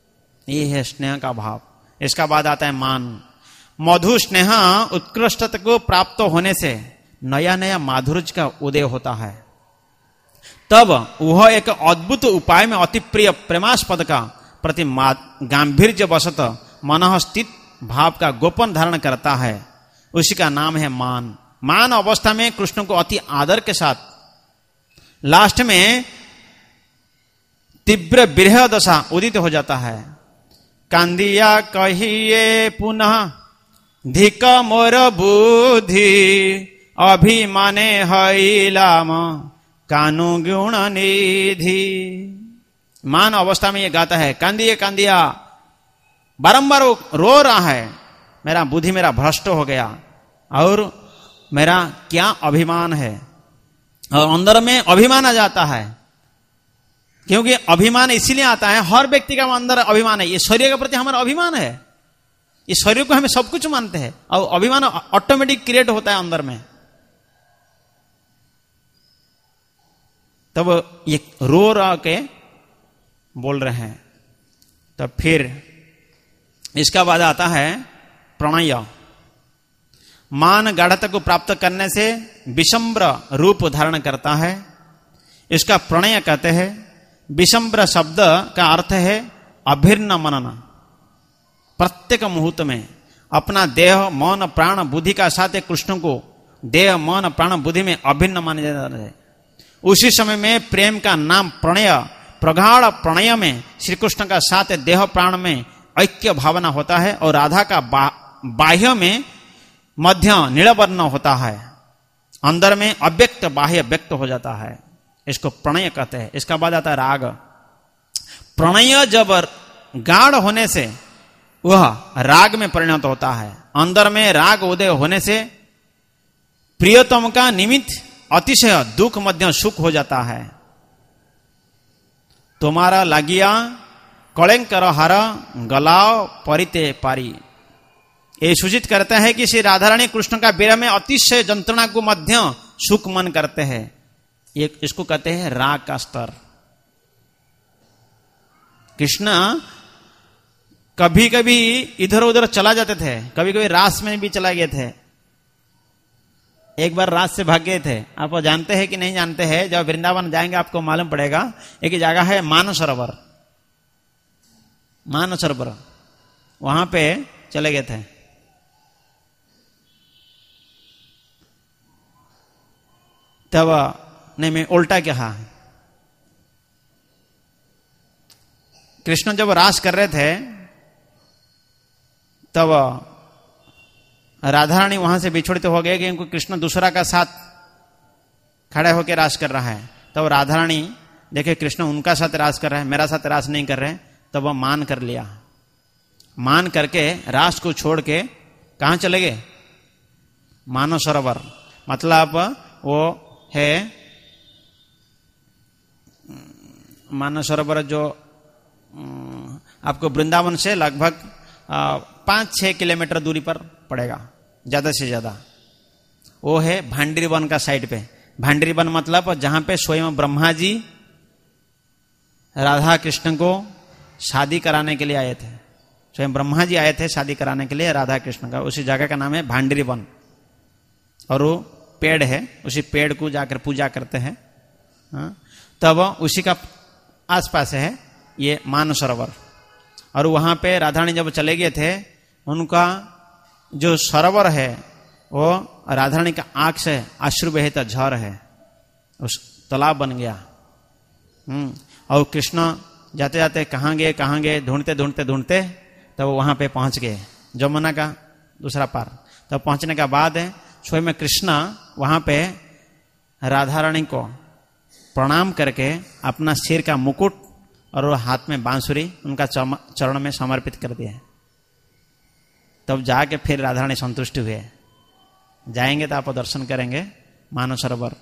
ये है स्नेह का भाव। इसका बाद आता है मान। मधु स्नेह उत्कृष्टता को प्राप्त होने से नया नया माधुर्य का उदय होता है। तब वह एक अद्भुत उपाय में अति प्रिय प्रेमास्पद का प्रति गांभीर्य वशत मन स्थित भाव का गोपन धारण करता है। उसी का नाम है मान। मान अवस्था में कृष्ण को अति आदर के साथ लास्ट में तीव्र विरह दशा उदित हो जाता है। कांदिया कहिए पुनः धिक मोर बुद्धि अभिमाने हईलाम कानु गुण निधि। मान अवस्था में ये गाता है, कांदिए कांदिया, बारंबार रो रहा है, मेरा बुद्धि मेरा भ्रष्ट हो गया और मेरा क्या अभिमान है। और अंदर में अभिमान आ जाता है, क्योंकि अभिमान इसीलिए आता है, हर व्यक्ति का अंदर अभिमान है। ये शरीर के प्रति हमारा अभिमान है, ये शरीर को हमें सब कुछ मानते हैं और अभिमान ऑटोमेटिक क्रिएट होता है अंदर में। तब ये रो रहा के बोल रहे हैं। तब फिर इसका बाद आता है प्रणय। मान गाढ़ता को प्राप्त करने से विषम्र रूप धारण करता है, इसका प्रणय कहते हैं। विषम्र शब्द का अर्थ है अभिन्न मनन। प्रत्येक मुहूर्त में अपना देह मन प्राण बुद्धि का साथ कृष्ण को देह मन प्राण बुद्धि में अभिन्न माने जाता है। उसी समय में प्रेम का नाम प्रणय, प्रगाढ़ प्रणय में श्री कृष्ण का साथ देह प्राण में ऐक्य भावना होता है और राधा का बा, बाह्य में मध्य नीलवर्ण होता है, अंदर में अव्यक्त बाह्य व्यक्त हो जाता है। इसको प्रणय कहते हैं। इसका बाद आता है राग। प्रणय जब गाढ़ होने से वह राग में परिणत होता है। अंदर में राग उदय होने से प्रियतम का निमित्त अतिशय दुख मध्य सुख हो जाता है। तुम्हारा लागिया कलेंकर हार गलाओ परिते पारी। ये सूचित करते हैं कि श्री राधा रानी कृष्ण का विरह में अतिशय यंत्रणा को मध्य सुख मन करते हैं। ये इसको कहते हैं राग का स्तर। कृष्ण कभी कभी इधर उधर चला जाते थे, कभी कभी रास में भी चला गए थे। एक बार रात से भाग गए थे। आप जानते हैं कि नहीं जानते हैं, जब वृंदावन जाएंगे आपको मालूम पड़ेगा। एक जगह है मानस सरोवर, मानस सरोवर, वहां पे चले गए थे। तब नहीं, मैं उल्टा कहा। कृष्ण जब रास कर रहे थे तब राधा रानी वहां से बिछुड़ते हो गए, क्योंकि कृष्ण दूसरा का साथ खड़े होकर रास कर रहा है। तब राधा रानी देखे कृष्ण उनका साथ रास कर रहा है, मेरा साथ रास नहीं कर रहे, तब वह मान कर लिया। मान करके रास को छोड़ के कहां चले गए? मानव सरोवर। मतलब वो है मानव सरोवर जो आपको वृंदावन से लगभग पांच छह किलोमीटर दूरी पर पड़ेगा, ज्यादा से ज्यादा। वो है भांडरी वन का साइड पे। भांडरी वन मतलब जहां पे स्वयं ब्रह्मा जी राधा कृष्ण को शादी कराने के लिए आए थे। स्वयं ब्रह्मा जी आए थे शादी कराने के लिए राधा कृष्ण का। उसी जगह का नाम है भांडरी वन। और वो पेड़ है, उसी पेड़ को जाकर पूजा करते हैं। तब उसी का आसपास है ये मानस सरोवर। और वहां पे राधा रानी जब चले गए थे, उनका जो सरोवर है वो राधा रानी का आंख से अश्रु बहता झर है, उस तालाब बन गया। हम्म और कृष्ण जाते जाते कहां गए कहां गए ढूंढते ढूंढते ढूंढते तब तो वहां पे पहुंच गए, जमुना का दूसरा पार। तब तो पहुंचने के बाद स्वयं कृष्ण वहां पे राधा रानी को प्रणाम करके अपना सिर का मुकुट और वो हाथ में बांसुरी उनका चरण में समर्पित कर दिया। तब जाके फिर राधा रानी संतुष्ट हुए। जाएंगे तो आप दर्शन करेंगे मानव सरोवर।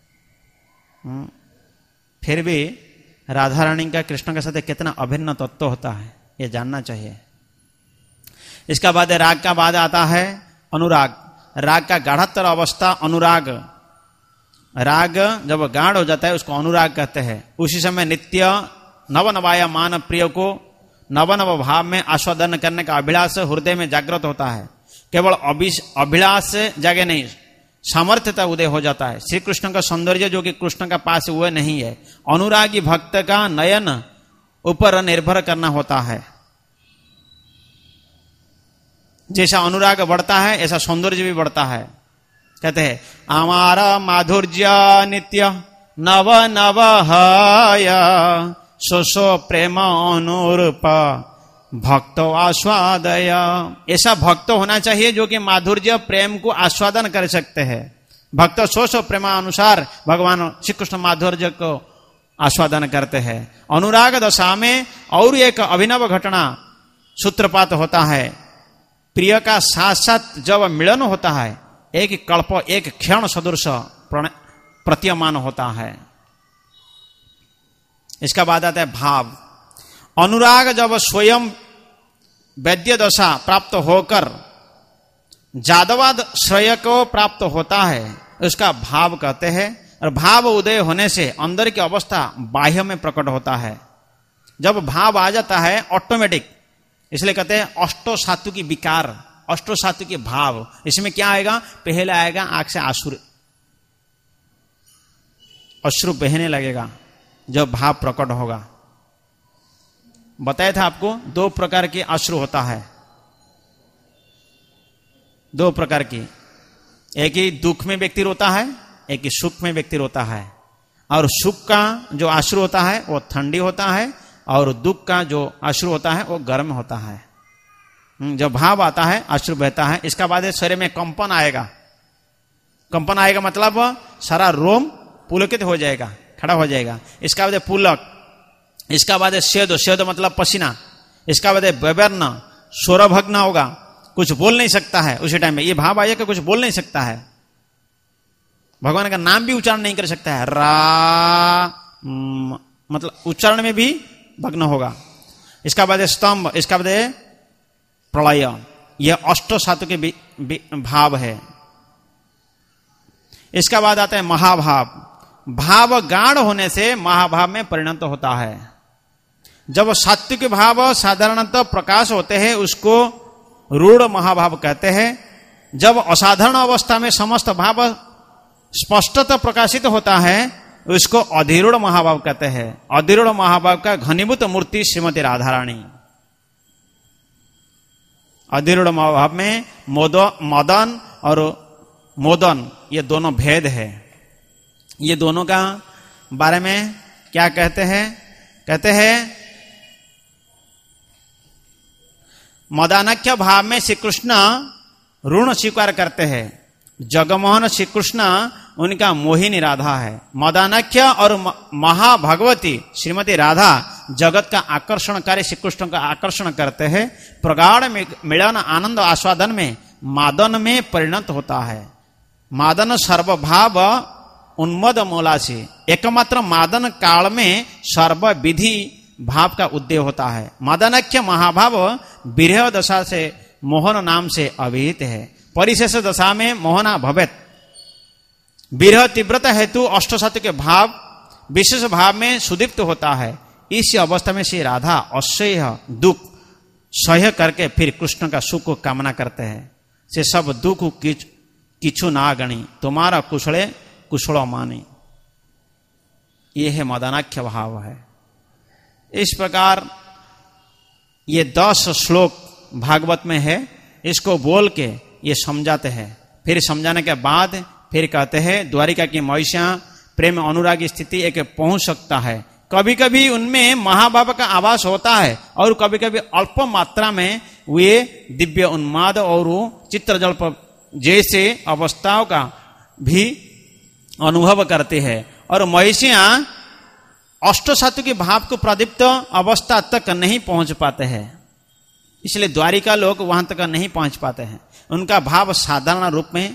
फिर भी राधा रानी का कृष्ण के साथ कितना अभिन्न तत्व होता है ये जानना चाहिए। इसका बाद राग का बाद आता है अनुराग। राग का गाढ़तर अवस्था अनुराग। राग जब गाढ़ हो जाता है उसको अनुराग कहते हैं। उसी समय नित्य नव नवाया मान प्रिय को नव नव भाव में आस्वादन करने का अभिलाष हृदय में जागृत होता है। केवल अभिलाष जागे नहीं, सामर्थ्यता उदय हो जाता है। श्री कृष्ण का सौंदर्य जो कि कृष्ण का पास हुआ नहीं है, अनुरागी भक्त का नयन ऊपर निर्भर करना होता है। जैसा अनुराग बढ़ता है ऐसा सौंदर्य भी बढ़ता है। कहते हैं हमारा माधुर्य नित्य नव नव हय सो सो प्रेम अनुरूप भक्त आस्वादय। ऐसा भक्त होना चाहिए जो कि माधुर्य प्रेम को आस्वादन कर सकते हैं। भक्त सो सो प्रेमानुसार भगवान श्री कृष्ण माधुर्य को आस्वादन करते हैं। अनुराग दशा में और एक अभिनव घटना सूत्रपात होता है। प्रिय का साथ साथ जब मिलन होता है, एक कल्प एक क्षण सदृश प्रतीयमान होता है। इसका बाद आता है भाव। अनुराग जब स्वयं वैद्य दशा प्राप्त होकर जादवाद श्रेय को प्राप्त होता है, उसका भाव कहते हैं। और भाव उदय होने से अंदर की अवस्था बाह्य में प्रकट होता है। जब भाव आ जाता है ऑटोमेटिक, इसलिए कहते हैं अष्टो सातु की विकार, अष्टो सातु के भाव। इसमें क्या आएगा? पहले आएगा आंख से आंसू, अश्रु बहने लगेगा जब भाव प्रकट होगा। बताया था आपको दो प्रकार के अश्रु होता है, दो प्रकार की। एक ही दुख में व्यक्ति रोता है, एक ही सुख में व्यक्ति रोता है। और सुख का जो अश्रु होता है वो ठंडी होता है, और दुख का जो अश्रु होता है वो गर्म होता है। जब भाव आता है अश्रु बहता है। इसका बाद शरीर में कंपन आएगा। कंपन आएगा मतलब सारा रोम पुलकित हो जाएगा, खड़ा हो जाएगा। इसका बाद पुलक, इसका बाद शेद, शेद मतलब पसीना। इसका बाद बेबर्न, स्वरभग्न होगा, कुछ बोल नहीं सकता है। उसी टाइम में ये भाव आएगा, कुछ बोल नहीं सकता है, भगवान का नाम भी उच्चारण नहीं कर सकता है। रा मतलब उच्चारण में भी भग्न होगा। इसका बाद स्तंभ, इसका बाद प्रलय। यह अष्ट सातु के भाव है। इसका बाद आता है महाभाव। भाव गाढ़ होने से महाभाव में परिणत होता है। जब सात्विक भाव साधारणतः प्रकाश होते हैं उसको रूढ़ महाभाव कहते हैं। जब असाधारण अवस्था में समस्त भाव स्पष्टतः प्रकाशित होता है उसको अधिरूढ़ महाभाव कहते हैं। अधिरूढ़ महाभाव का घनीभूत मूर्ति श्रीमती राधा रानी। अधिरूढ़ महाभाव में मोदो मदन और मोदन ये दोनों भेद है। ये दोनों का बारे में क्या कहते हैं? कहते हैं मदानाख्य भाव में श्री कृष्ण ऋण स्वीकार करते हैं। जगमोहन श्री कृष्ण उनका मोहिनी राधा है। मदानाख्य और महाभगवती श्रीमती राधा जगत का आकर्षणकारी श्री कृष्ण का आकर्षण करते हैं। प्रगाढ़ मिलन आनंद आस्वादन में मादन में परिणत होता है। मादन सर्वभाव उन्मद मोला से एकमात्र मादन काल में सर्वविधि भाव का उदय होता है। मादनाख्य महाभाव विरह दशा से मोहन नाम से अभिहित है। परिशेष दशा में मोहना भवेत। विरह तीव्रता हेतु अष्टसत्य के भाव विशेष भाव में सुदीप्त होता है। इस अवस्था में श्री राधा असह्य दुख सह्य करके फिर कृष्ण का सुख को कामना करते हैं। से सब दुख किछु ना गणी, तुम्हारा कुशले कुशलो मानी। यह है मदानाख्य भाव है। इस प्रकार ये दस श्लोक भागवत में है। इसको बोल के ये समझाते हैं। फिर समझाने के बाद फिर कहते हैं द्वारिका की महिषा प्रेम अनुरागी स्थिति एक पहुंच सकता है। कभी कभी उनमें महाभाव का आभास होता है और कभी कभी अल्प मात्रा में वे दिव्य उन्माद और चित्रजल्प जैसे अवस्थाओं का भी अनुभव करते हैं। और महिषियां अष्ट सातु के भाव को प्रदीप्त अवस्था तक नहीं पहुंच पाते हैं। इसलिए द्वारिका लोग वहां तक नहीं पहुंच पाते हैं। उनका भाव साधारण रूप में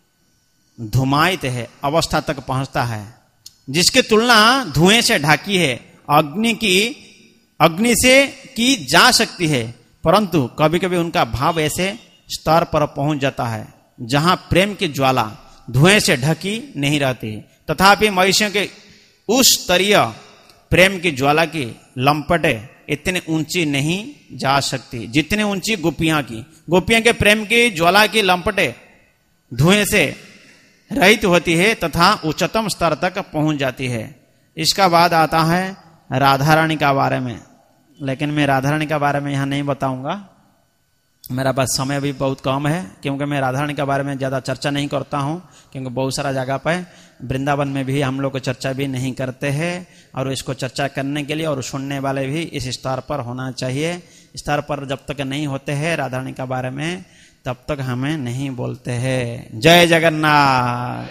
धुमायित है अवस्था तक पहुंचता है, जिसकी तुलना धुएं से ढाकी है। अग्नि की अग्नि से की जा सकती है, परंतु कभी कभी उनका भाव ऐसे स्तर पर पहुंच जाता है जहां प्रेम की ज्वाला धुएं से ढकी नहीं रहती। तथापि मनुष्यों के उस स्तरीय प्रेम की ज्वाला की लंपटे इतनी ऊंची नहीं जा सकती जितनी ऊंची गोपियां की। गोपियां के प्रेम की ज्वाला की लंपटे धुएं से रहित होती है तथा उच्चतम स्तर तक पहुंच जाती है। इसका बाद आता है राधा रानी का बारे में, लेकिन मैं राधा रानी का बारे में यहां नहीं बताऊंगा, मेरा पास समय भी बहुत कम है, क्योंकि मैं राधा रानी के बारे में ज़्यादा चर्चा नहीं करता हूँ, क्योंकि बहुत सारा जगह पर वृंदावन में भी हम लोग को चर्चा भी नहीं करते हैं, और इसको चर्चा करने के लिए और सुनने वाले भी इस स्तर पर होना चाहिए। स्तर पर जब तक नहीं होते हैं राधा रानी के बारे में तब तक हमें नहीं बोलते हैं। जय जगन्नाथ।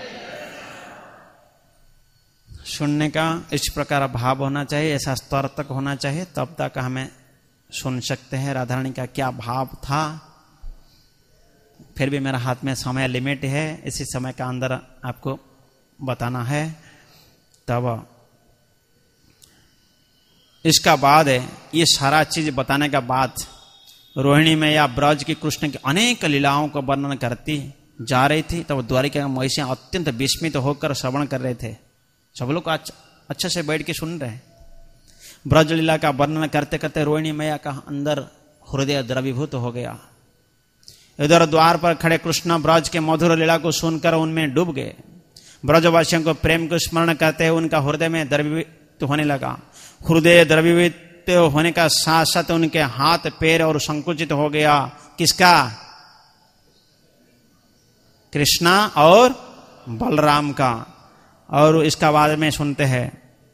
सुनने का इस प्रकार भाव होना चाहिए, ऐसा स्तर तक होना चाहिए, तब तक हमें सुन सकते हैं राधा रानी का क्या भाव था। फिर भी मेरा हाथ में समय लिमिट है, इसी समय का अंदर आपको बताना है। तब इसका बाद है ये सारा चीज बताने का बाद रोहिणी में या ब्रज की कृष्ण की अनेक लीलाओं का वर्णन करती जा रही थी। तब द्वारिका में महिषियां अत्यंत विस्मित होकर श्रवण कर रहे थे, सब लोग अच्छे से बैठ के सुन रहे। ब्रज लीला का वर्णन करते करते रोहिणी मैया का अंदर हृदय द्रवीभूत हो गया। इधर द्वार पर खड़े कृष्ण ब्रज के मधुर लीला को सुनकर उनमें डूब गए। ब्रजवासियों को प्रेम को स्मरण करते हुए उनका हृदय में द्रवीभूत होने लगा। हृदय द्रवीभूत होने का साथ साथ उनके हाथ पैर और संकुचित हो गया। किसका? कृष्णा और बलराम का। और इसका बाद में सुनते हैं,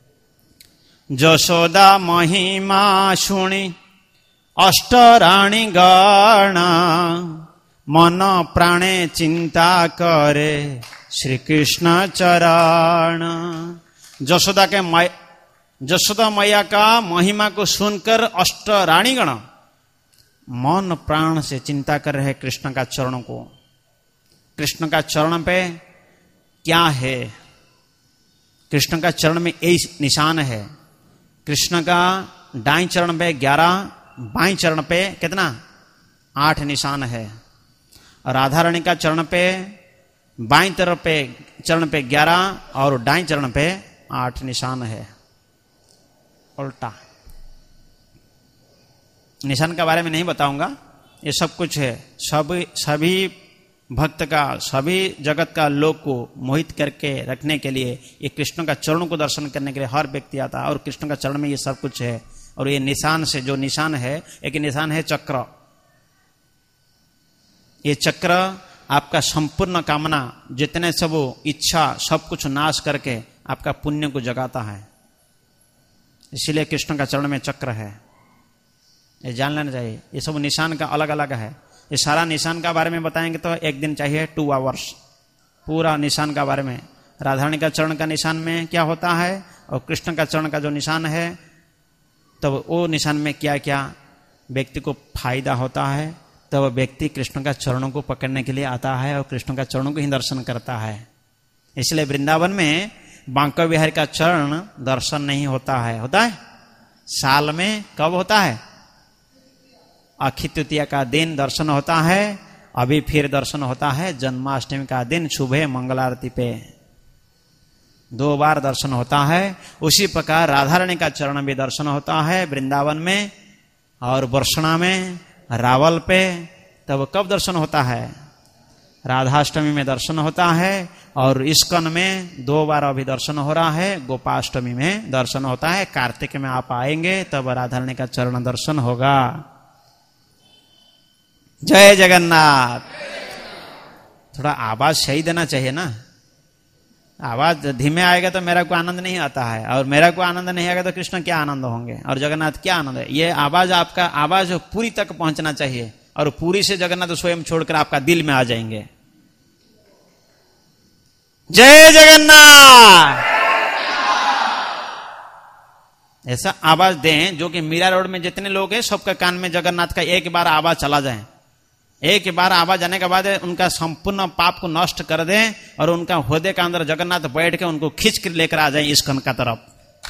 जशोदा महिमा सुनी अष्टराणी गणा, मन प्राणे चिंता करे श्री कृष्ण चरण। जशोदा के मै जशोदा मैया का महिमा को सुनकर अष्ट रानीगण मन प्राण से चिंता कर रहे कृष्ण का चरणों को। कृष्ण का चरण पे क्या है? कृष्ण का चरण में यही निशान है। कृष्ण का दाएं चरण पे ग्यारह, बाएं चरण पे कितना? आठ निशान है। राधा रानी का चरण पे बाएं तरफ पे चरण पे ग्यारह और दाएं चरण पे आठ निशान है। उल्टा निशान के बारे में नहीं बताऊंगा, ये सब कुछ है। सभी सभी भक्त का, सभी जगत का लोग को मोहित करके रखने के लिए ये कृष्ण का चरणों को दर्शन करने के लिए हर व्यक्ति आता है। और कृष्ण का चरण में ये सब कुछ है। और ये निशान से, जो निशान है, एक निशान है चक्र। ये चक्र आपका संपूर्ण कामना, जितने सब इच्छा, सब कुछ नाश करके आपका पुण्य को जगाता है। इसीलिए कृष्ण का चरण में चक्र है, ये जान लेना चाहिए। ये सब निशान का अलग अलग है। ये सारा निशान का बारे में बताएंगे तो एक दिन चाहिए, टू आवर्स पूरा निशान का बारे में। राधारानी का चरण का निशान में क्या होता है और कृष्ण का चरण का जो निशान है, तब वो निशान में क्या क्या व्यक्ति को फायदा होता है, तब व्यक्ति कृष्ण का चरणों को पकड़ने के लिए आता है और कृष्ण का चरणों को ही दर्शन करता है। इसलिए वृंदावन में बांका विहारी का चरण दर्शन नहीं होता है। होता है साल में, कब होता है? अक्षय तृतीया का दिन दर्शन होता है। अभी फिर दर्शन होता है जन्माष्टमी का दिन सुबह मंगल आरती पे, दो बार दर्शन होता है। उसी प्रकार राधा रानी का चरण भी दर्शन होता है वृंदावन में और बरसना में, रावल पे। तब कब दर्शन होता है? राधाष्टमी में दर्शन होता है और इस्कन में दो बार अभी दर्शन हो रहा है। गोपाष्टमी में दर्शन होता है। कार्तिक में आप आएंगे तब राधा रानी का चरण दर्शन होगा। जय जगन्नाथ। थोड़ा आवाज सही देना चाहिए ना। आवाज धीमे आएगा तो मेरा को आनंद नहीं आता है, और मेरा को आनंद नहीं आएगा तो कृष्ण क्या आनंद होंगे और जगन्नाथ क्या आनंद है। ये आवाज, आपका आवाज पूरी तक पहुंचना चाहिए और पूरी से जगन्नाथ स्वयं छोड़कर आपका दिल में आ जाएंगे। जय जगन्नाथ। ऐसा आवाज दें जो कि मीरा रोड में जितने लोग हैं सबके कान में जगन्नाथ का एक बार आवाज चला जाए। एक बार आवाज आने के बाद उनका संपूर्ण पाप को नष्ट कर दें और उनका हृदय के अंदर जगन्नाथ बैठ के उनको खींच कर लेकर आ जाए इस्कन का तरफ।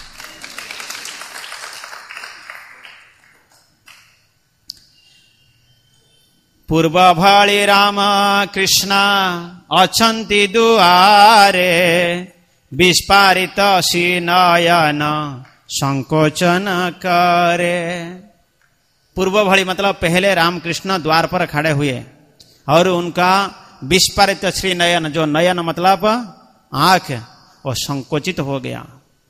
पूर्व भाली राम कृष्ण अछंती दुआरे, विस्फारित सी नयन संकोचन करे। पूर्व भली मतलब पहले रामकृष्ण द्वार पर खड़े हुए और उनका विस्फारित श्री नयन, जो नयन मतलब आंख, वो संकोचित हो गया।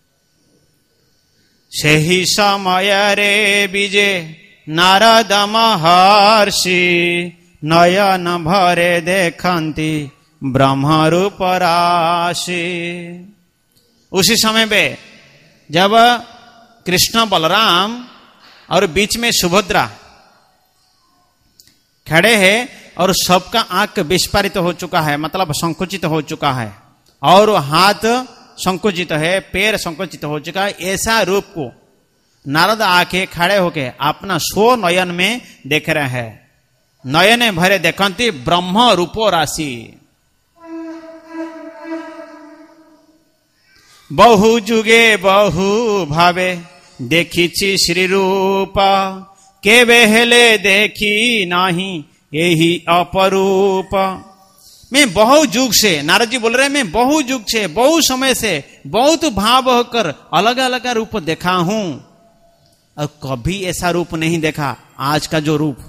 सेहि समय रे बीजे नारद महर्षि नयन भरे देखंती ब्रह्म रूप राशि। उसी समय पे जब कृष्ण बलराम और बीच में सुभद्रा खड़े हैं और सबका आंख विस्फारित हो चुका है, मतलब संकुचित हो चुका है, और हाथ संकुचित है, पैर संकुचित हो चुका है, ऐसा रूप को नारद आके खड़े होके अपना सो नयन में देख रहे हैं। नयने भरे देखंती ब्रह्म रूपो राशि। बहु जुगे बहु भावे देखिछि श्री रूप, केवे हेले देखी नाही यही अपरूप। मैं बहु युग से, नारद जी बोल रहे हैं, मैं बहु युग से, बहु समय से, बहुत भाव होकर अलग अलग रूप देखा हूं और कभी ऐसा रूप नहीं देखा आज का जो रूप।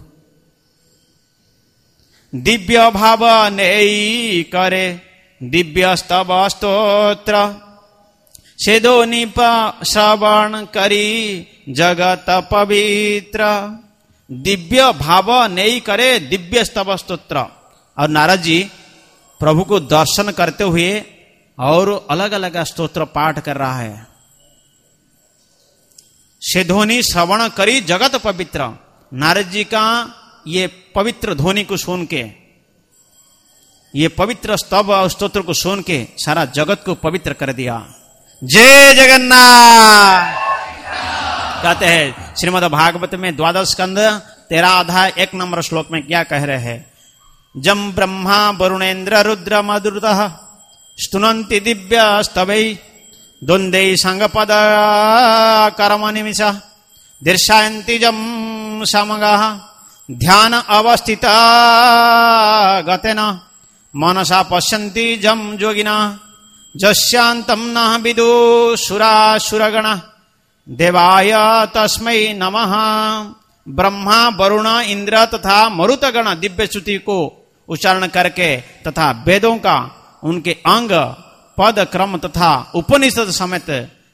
दिव्य भाव नहीं करे दिव्य स्तव स्तोत्र, सेदो निप श्रवण करी जगत पवित्र। दिव्य भाव नहीं करे दिव्य स्तव स्तोत्र। और नारद जी प्रभु को दर्शन करते हुए और अलग अलग स्तोत्र पाठ कर रहा है। सेधोनी श्रवण करी जगत पवित्र। नारद जी का ये पवित्र ध्वनि को सुन के, ये पवित्र स्तव और स्तोत्र को सुन के सारा जगत को पवित्र कर दिया। जय जगन्नाथ। कहते हैं श्रीमद् भागवत में द्वादश स्कंद तेरह अध्याय एक नंबर श्लोक में क्या कह रहे हैं? जम ब्रह्मा वरुणेन्द्र रुद्र मधुरतः स्तुनन्ति दिव्य स्तवै द्वंद्वै संगपद कर्म निमिषा दीर्षायन्ति जम समगः ध्यान अवस्थिता गतेन मनसा पश्यन्ति जम योगिना जस्यांतम न विदु सुरासुरगण देवाय तस्मै नमः। ब्रह्मा वरुण इंद्र तथा मरुतगण दिव्य स्तुति को उच्चारण करके तथा वेदों का उनके अंग पद क्रम तथा उपनिषद समेत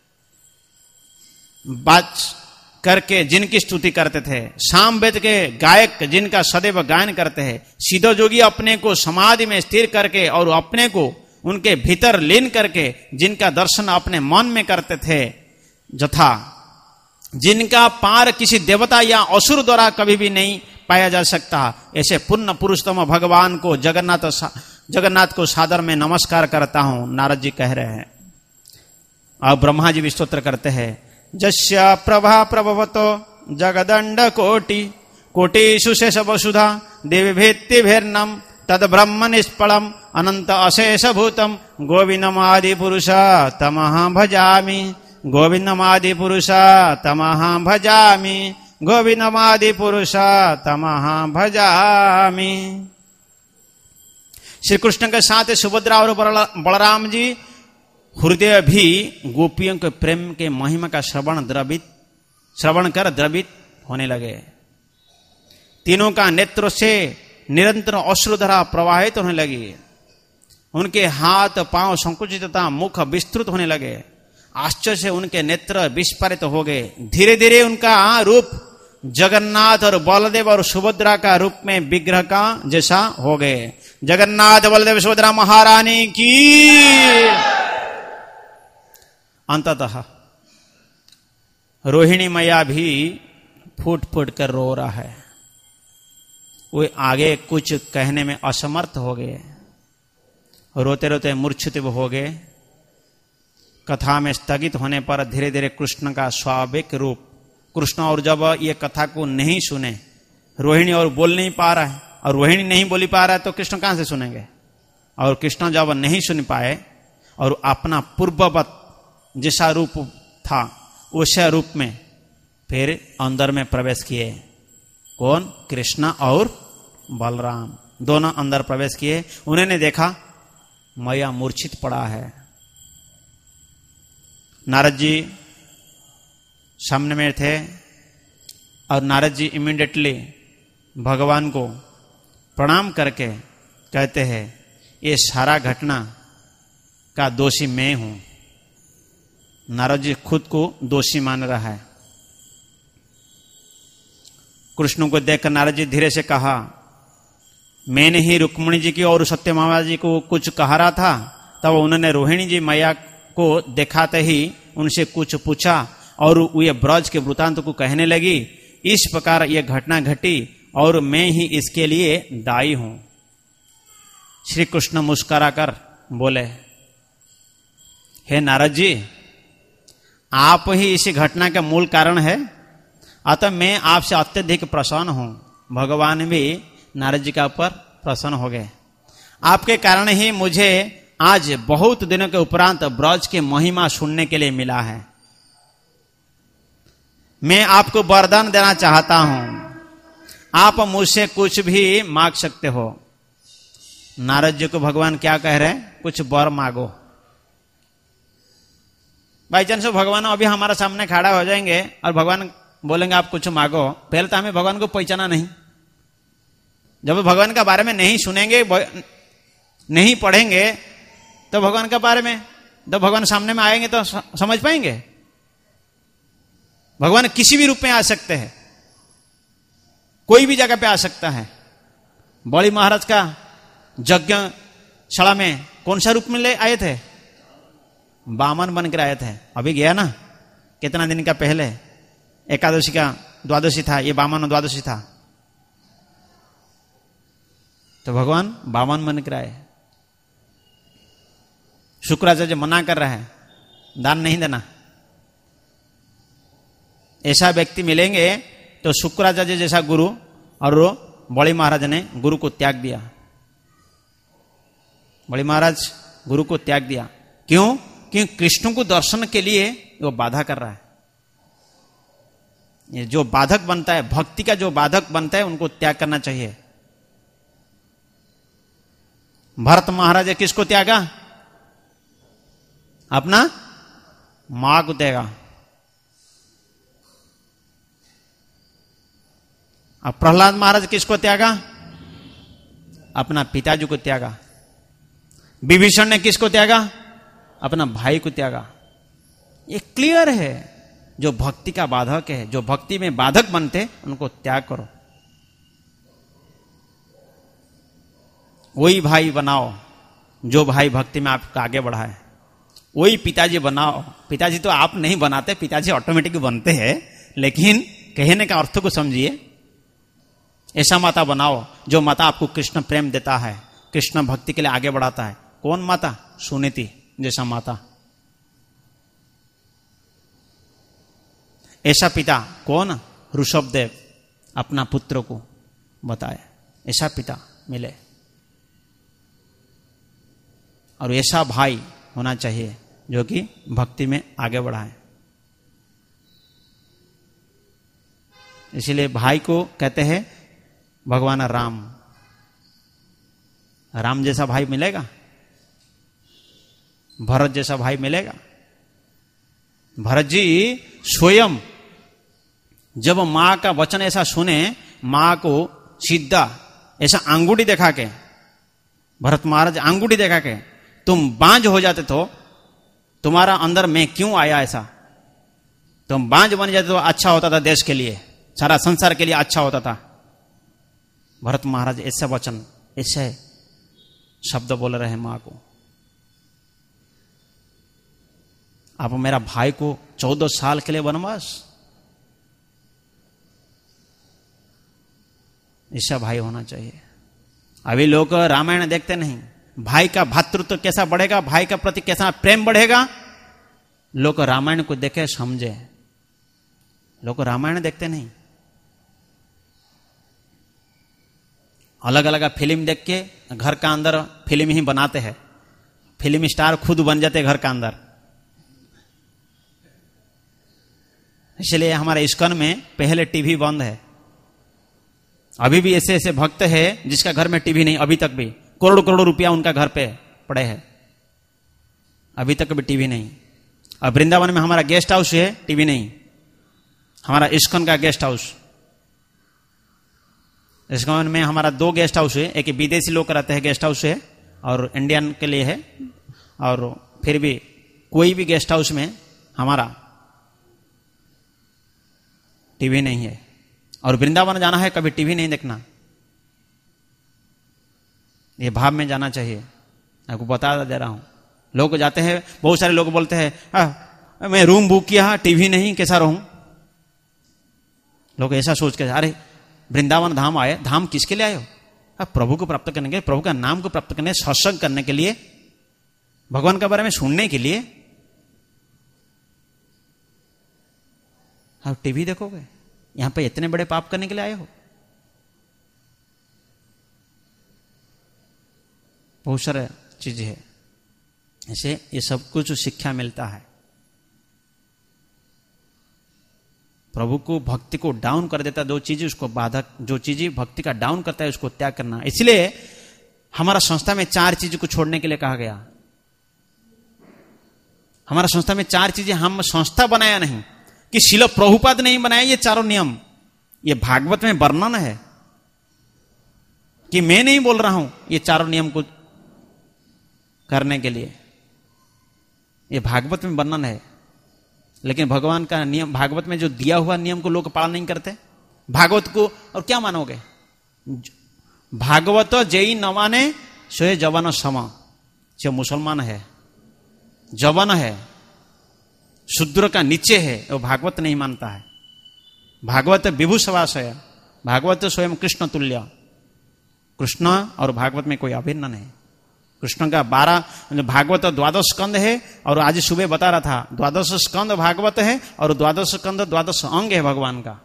बात करके जिनकी स्तुति करते थे, साम वेद के गायक जिनका सदैव गायन करते हैं, सीधो जोगी अपने को समाधि में स्थिर करके और अपने को उनके भीतर लीन करके जिनका दर्शन अपने मन में करते थे, जथा जिनका पार किसी देवता या असुर द्वारा कभी भी नहीं पाया जा सकता, ऐसे पुण्य पुरुषोत्तम भगवान को जगन्नाथ जगन्नाथ को सादर में नमस्कार करता हूं। नारद जी कह रहे हैं। और ब्रह्मा जी भी स्तोत्र करते हैं। जस्या प्रभा प्रभवतो जगदंड कोटि कोटिषु शेष वसुधा देवी भेत्ति भेर्नम तद ब्रह्म निष्फलम अनंत अशेष भूतम गोविंदमादि पुरुषा तमहा भजामि गोविंदमादि पुरुषा तमहा भजामि गोविंदमादि पुरुषा तमहा भजामि। श्री कृष्ण के साथ सुभद्रा और बलराम जी हृदय भी गोपियों के प्रेम के महिमा का श्रवण द्रवित श्रवण कर द्रवित होने लगे। तीनों का नेत्र से निरंतर अश्रुधारा प्रवाहित होने लगी। उनके हाथ पांव संकुचित तथा मुख विस्तृत होने लगे। आश्चर्य से उनके नेत्र विस्फारित हो गए। धीरे धीरे उनका रूप जगन्नाथ और बलदेव और सुभद्रा का रूप में विग्रह का जैसा हो गए। जगन्नाथ बलदेव सुभद्रा महारानी की। अंततः रोहिणी मैया भी फूट फूट कर रो रहा है। वे आगे कुछ कहने में असमर्थ हो गए। रोते रोते मूर्छित हो गए। कथा में स्थगित होने पर धीरे धीरे कृष्ण का स्वाभाविक रूप, कृष्ण और जब ये कथा को नहीं सुने, रोहिणी और बोल नहीं पा रहा है और रोहिणी नहीं बोली पा रहा है तो कृष्ण कहां से सुनेंगे? और कृष्ण जब नहीं सुन पाए और अपना पूर्ववत जैसा रूप था उसे रूप में फिर अंदर में प्रवेश किए। कौन? कृष्ण और बलराम दोनों अंदर प्रवेश किए। उन्होंने देखा मैया मूर्छित पड़ा है। नारद जी सामने में थे और नारद जी इमीडिएटली भगवान को प्रणाम करके कहते हैं ये सारा घटना का दोषी मैं हूं। नारद जी खुद को दोषी मान रहा है। कृष्ण को देखकर नारद जी धीरे से कहा, मैंने ही रुक्मिणी जी की और सत्यभामा जी को कुछ कहा रहा था, तब तो उन्होंने रोहिणी जी मैया को दिखाते ही उनसे कुछ पूछा और ये ब्रज के वृतांत को कहने लगी। इस प्रकार यह घटना घटी और मैं ही इसके लिए दायी हूं। श्री कृष्ण मुस्कुराकर बोले, हे नारद जी, आप ही इसी घटना का मूल कारण है, अतः मैं आपसे अत्यधिक प्रसन्न हूं। भगवान भी नारद जी का ऊपर प्रसन्न हो गए। आपके कारण ही मुझे आज बहुत दिनों के उपरांत ब्रज की महिमा सुनने के लिए मिला है। मैं आपको वरदान देना चाहता हूं, आप मुझसे कुछ भी मांग सकते हो। नारद जी को भगवान क्या कह रहे हैं? कुछ वर मांगो। बाई चांस भगवान अभी हमारा सामने खड़ा हो जाएंगे और भगवान बोलेंगे आप कुछ मांगो, पहले तो हमें भगवान को पहचाना नहीं। जब भगवान के बारे में नहीं सुनेंगे, नहीं पढ़ेंगे, तो भगवान के बारे में जब भगवान सामने में आएंगे तो समझ पाएंगे। भगवान किसी भी रूप में आ सकते हैं, कोई भी जगह पे आ सकता है। बड़ी महाराज का यज्ञशाला में कौन सा रूप में ले आए थे? बामन बनकर आए थे। अभी गया ना, कितना दिन का पहले एकादशी का द्वादशी था, ये बामन द्वादशी था, तो भगवान बामन बनकर आए। शुक्राचार्य मना कर रहा है, दान नहीं देना। ऐसा व्यक्ति मिलेंगे तो शुक्राचार्य जैसा गुरु, और वो बड़ी महाराज ने गुरु को त्याग दिया। बड़ी महाराज गुरु को त्याग दिया। क्यों? क्योंकि कृष्ण को दर्शन के लिए वो बाधा कर रहा है। ये जो बाधक बनता है, भक्ति का जो बाधक बनता है, उनको त्याग करना चाहिए। भरत महाराज किसको त्यागा? अपना मां को त्यागा। अब प्रहलाद महाराज किसको त्यागा? अपना पिताजी को त्यागा। विभीषण ने किसको त्यागा? अपना भाई को त्यागा। ये क्लियर है, जो भक्ति का बाधक है, जो भक्ति में बाधक बनते, उनको त्याग करो। वही भाई बनाओ जो भाई भक्ति में आपको आगे बढ़ाए। वही पिताजी बनाओ। पिताजी तो आप नहीं बनाते, पिताजी ऑटोमेटिक बनते हैं, लेकिन कहने का अर्थ को समझिए। ऐसा माता बनाओ जो माता आपको कृष्ण प्रेम देता है, कृष्ण भक्ति के लिए आगे बढ़ाता है। कौन माता? सुनीति जैसा माता। ऐसा पिता कौन? ऋषभदेव अपना पुत्र को बताए, ऐसा पिता मिले। और ऐसा भाई होना चाहिए जो कि भक्ति में आगे बढ़ाए। इसलिए भाई को कहते हैं भगवान राम। राम जैसा भाई मिलेगा? भरत जैसा भाई मिलेगा? भरत जी स्वयं जब मां का वचन ऐसा सुने, मां को सीधा ऐसा अंगूठी दिखा के, भरत महाराज अंगूठी दिखा के, तुम बांझ हो जाते तो तुम्हारा अंदर मैं क्यों आया? ऐसा तुम बांझ बन जाते तो अच्छा होता था, देश के लिए, सारा संसार के लिए अच्छा होता था। भरत महाराज ऐसे वचन, ऐसे शब्द बोल रहे हैं मां को। आप मेरा भाई को चौदह साल के लिए वनवास, ऐसा भाई होना चाहिए। अभी लोग रामायण देखते नहीं। भाई का भातृत्व कैसा बढ़ेगा, भाई का प्रति कैसा प्रेम बढ़ेगा, लोग रामायण को देखे समझे। लोग रामायण देखते नहीं। अलग अलग फिल्म देख के घर का अंदर फिल्म ही बनाते हैं। फिल्म स्टार खुद बन जाते घर का अंदर। इसलिए हमारे इस्कॉन में पहले टीवी बंद है। अभी भी ऐसे ऐसे भक्त है जिसका घर में टीवी नहीं, अभी तक भी करोड़ करोड़ रुपया उनका घर पे पड़े हैं, अभी तक भी टीवी नहीं। अब वृंदावन में हमारा गेस्ट हाउस है, टीवी नहीं। हमारा इस्कॉन का गेस्ट हाउस, इस्कॉन में हमारा दो गेस्ट हाउस है, एक विदेशी लोग रहते हैं गेस्ट हाउस है और इंडियन के लिए है, और फिर भी कोई भी गेस्ट हाउस में हमारा टीवी नहीं है। और वृंदावन जाना है, कभी टीवी नहीं देखना, ये भाव में जाना चाहिए। आपको बता दे रहा हूं, लोग जाते हैं, बहुत सारे लोग बोलते हैं मैं रूम बुक किया, टीवी नहीं, कैसा रहूं। लोग ऐसा सोच के, अरे वृंदावन धाम आए, धाम किसके लिए आए हो? अब प्रभु को प्राप्त करने के लिए, प्रभु का नाम को प्राप्त करने, सत्संग करने के लिए, भगवान के बारे में सुनने के लिए। आप टीवी देखोगे? यहां पे इतने बड़े पाप करने के लिए आए हो? बहुत सारे चीजें है ऐसे, ये सब कुछ शिक्षा मिलता है। प्रभु को, भक्ति को डाउन कर देता, दो चीजें उसको बाधक, जो चीजें भक्ति का डाउन करता है उसको त्याग करना। इसलिए हमारा संस्था में चार चीजों को छोड़ने के लिए कहा गया। हमारा संस्था में चार चीजें, हम संस्था बनाया नहीं कि शिल प्रभुपाद नहीं बनाया ये चारों नियम, ये भागवत में वर्णन है कि मैं नहीं बोल रहा हूं ये चारों नियम को करने के लिए, ये भागवत में वर्णन है। लेकिन भगवान का नियम, भागवत में जो दिया हुआ नियम को लोग पालन नहीं करते। भागवत को और क्या मानोगे? भागवत जय न माने सोए जवान सम, जो मुसलमान है, जवान है, शूद्र का नीचे है, वो भागवत नहीं मानता है। भागवत विभूषवास है, भागवत स्वयं कृष्ण तुल्य। कृष्ण और भागवत में कोई अभिन्न नहीं। कृष्ण का बारह, भागवत द्वादश स्कंद है, और आज सुबह बता रहा था द्वादश स्कंद भागवत है और द्वादश स्कंद द्वादश अंग है भगवान का।